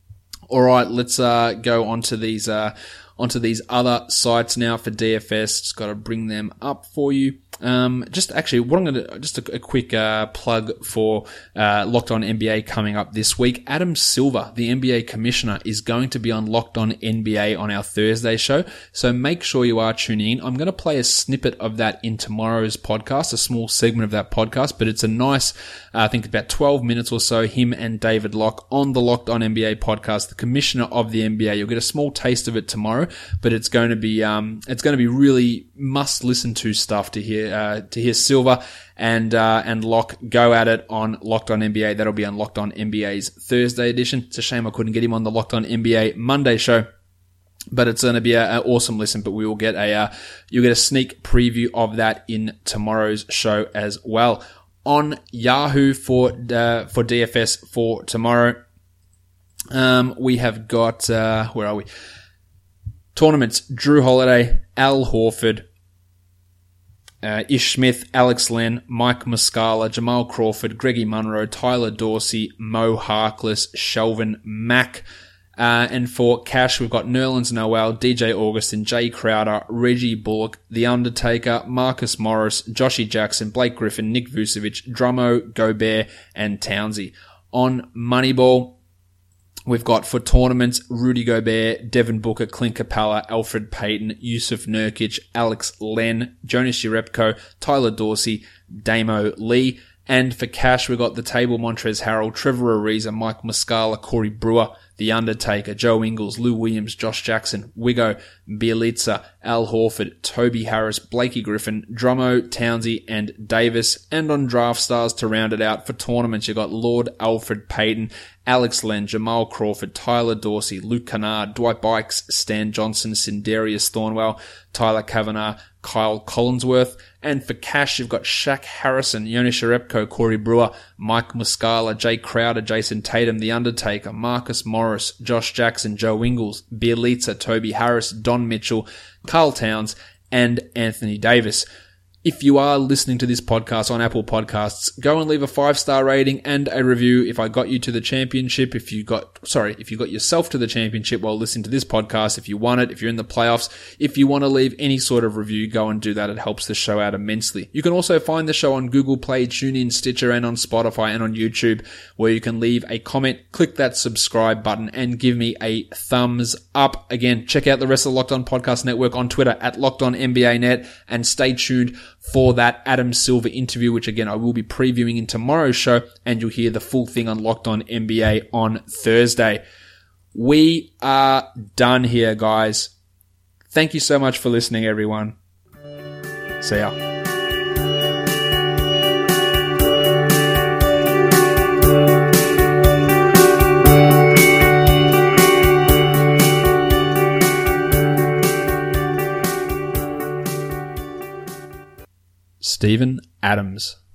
All right, let's uh, go on to these uh, onto these other sites now for D F S. Just got to bring them up for you. Um, just actually, what I'm going to, just a, a quick, uh, plug for, uh, Locked On N B A coming up this week. Adam Silver, the N B A commissioner, is going to be on Locked On N B A on our Thursday show. So make sure you are tuning in. I'm going to play a snippet of that in tomorrow's podcast, a small segment of that podcast, but it's a nice, uh, I think about twelve minutes or so, him and David Locke on the Locked On N B A podcast, the commissioner of the N B A. You'll get a small taste of it tomorrow, but it's going to be, um, it's going to be really must listen to stuff to hear. Uh, to hear Silver and uh, and Locke go at it on Locked On N B A. That'll be on Locked On N B A's Thursday edition. It's a shame I couldn't get him on the Locked On N B A Monday show, but it's going to be an awesome listen. But we will get a uh, you'll get a sneak preview of that in tomorrow's show as well. On Yahoo for uh, for D F S for tomorrow, um, we have got uh, where are we? Tournaments: Drew Holiday, Al Horford, Uh, Ish Smith, Alex Len, Mike Muscala, Jamal Crawford, Greggy Munro, Tyler Dorsey, Mo Harkless, Shelvin Mack. Uh, and for cash, we've got Nerlens Noel, D J Augustin, Jay Crowder, Reggie Bullock, The Undertaker, Marcus Morris, Joshy Jackson, Blake Griffin, Nick Vucevic, Drummo, Gobert, and Townsy. On Moneyball, we've got for tournaments, Rudy Gobert, Devin Booker, Clint Capella, Alfred Payton, Yusuf Nurkic, Alex Len, Jonas Jerebko, Tyler Dorsey, Damo Lee. And for cash, we've got the table, Montrezl Harrell, Trevor Ariza, Mike Muscala, Corey Brewer, The Undertaker, Joe Ingles, Lou Williams, Josh Jackson, Wigo, Bielitsa, Al Horford, Toby Harris, Blakey Griffin, Drummo, Townsy, and Davis. And on Draft Stars to round it out for tournaments, you've got Lord Alfred Payton, Alex Len, Jamal Crawford, Tyler Dorsey, Luke Kennard, Dwight Bikes, Stan Johnson, Sindarius Thornwell, Tyler Kavanagh, Kyle Collinsworth. And for cash, you've got Shaq Harrison, Jonas Jerebko, Corey Brewer, Mike Muscala, Jay Crowder, Jason Tatum, The Undertaker, Marcus Morris, Josh Jackson, Joe Ingles, Bielitsa, Toby Harris, Don Mitchell, Karl Towns, and Anthony Davis. If you are listening to this podcast on Apple Podcasts, go and leave a five-star rating and a review. If I got you to the championship, if you got, sorry, if you got yourself to the championship while listening to this podcast, if you won it, if you're in the playoffs, if you want to leave any sort of review, go and do that. It helps the show out immensely. You can also find the show on Google Play, TuneIn, Stitcher, and on Spotify and on YouTube, where you can leave a comment, click that subscribe button, and give me a thumbs up. Again, check out the rest of the Locked On Podcast Network on Twitter at Locked On N B A Net, and stay tuned for that Adam Silver interview, which again I will be previewing in tomorrow's show, and you'll hear the full thing on Locked On N B A on Thursday. We are done here, guys. Thank you so much for listening, everyone. See ya. Steven Adams.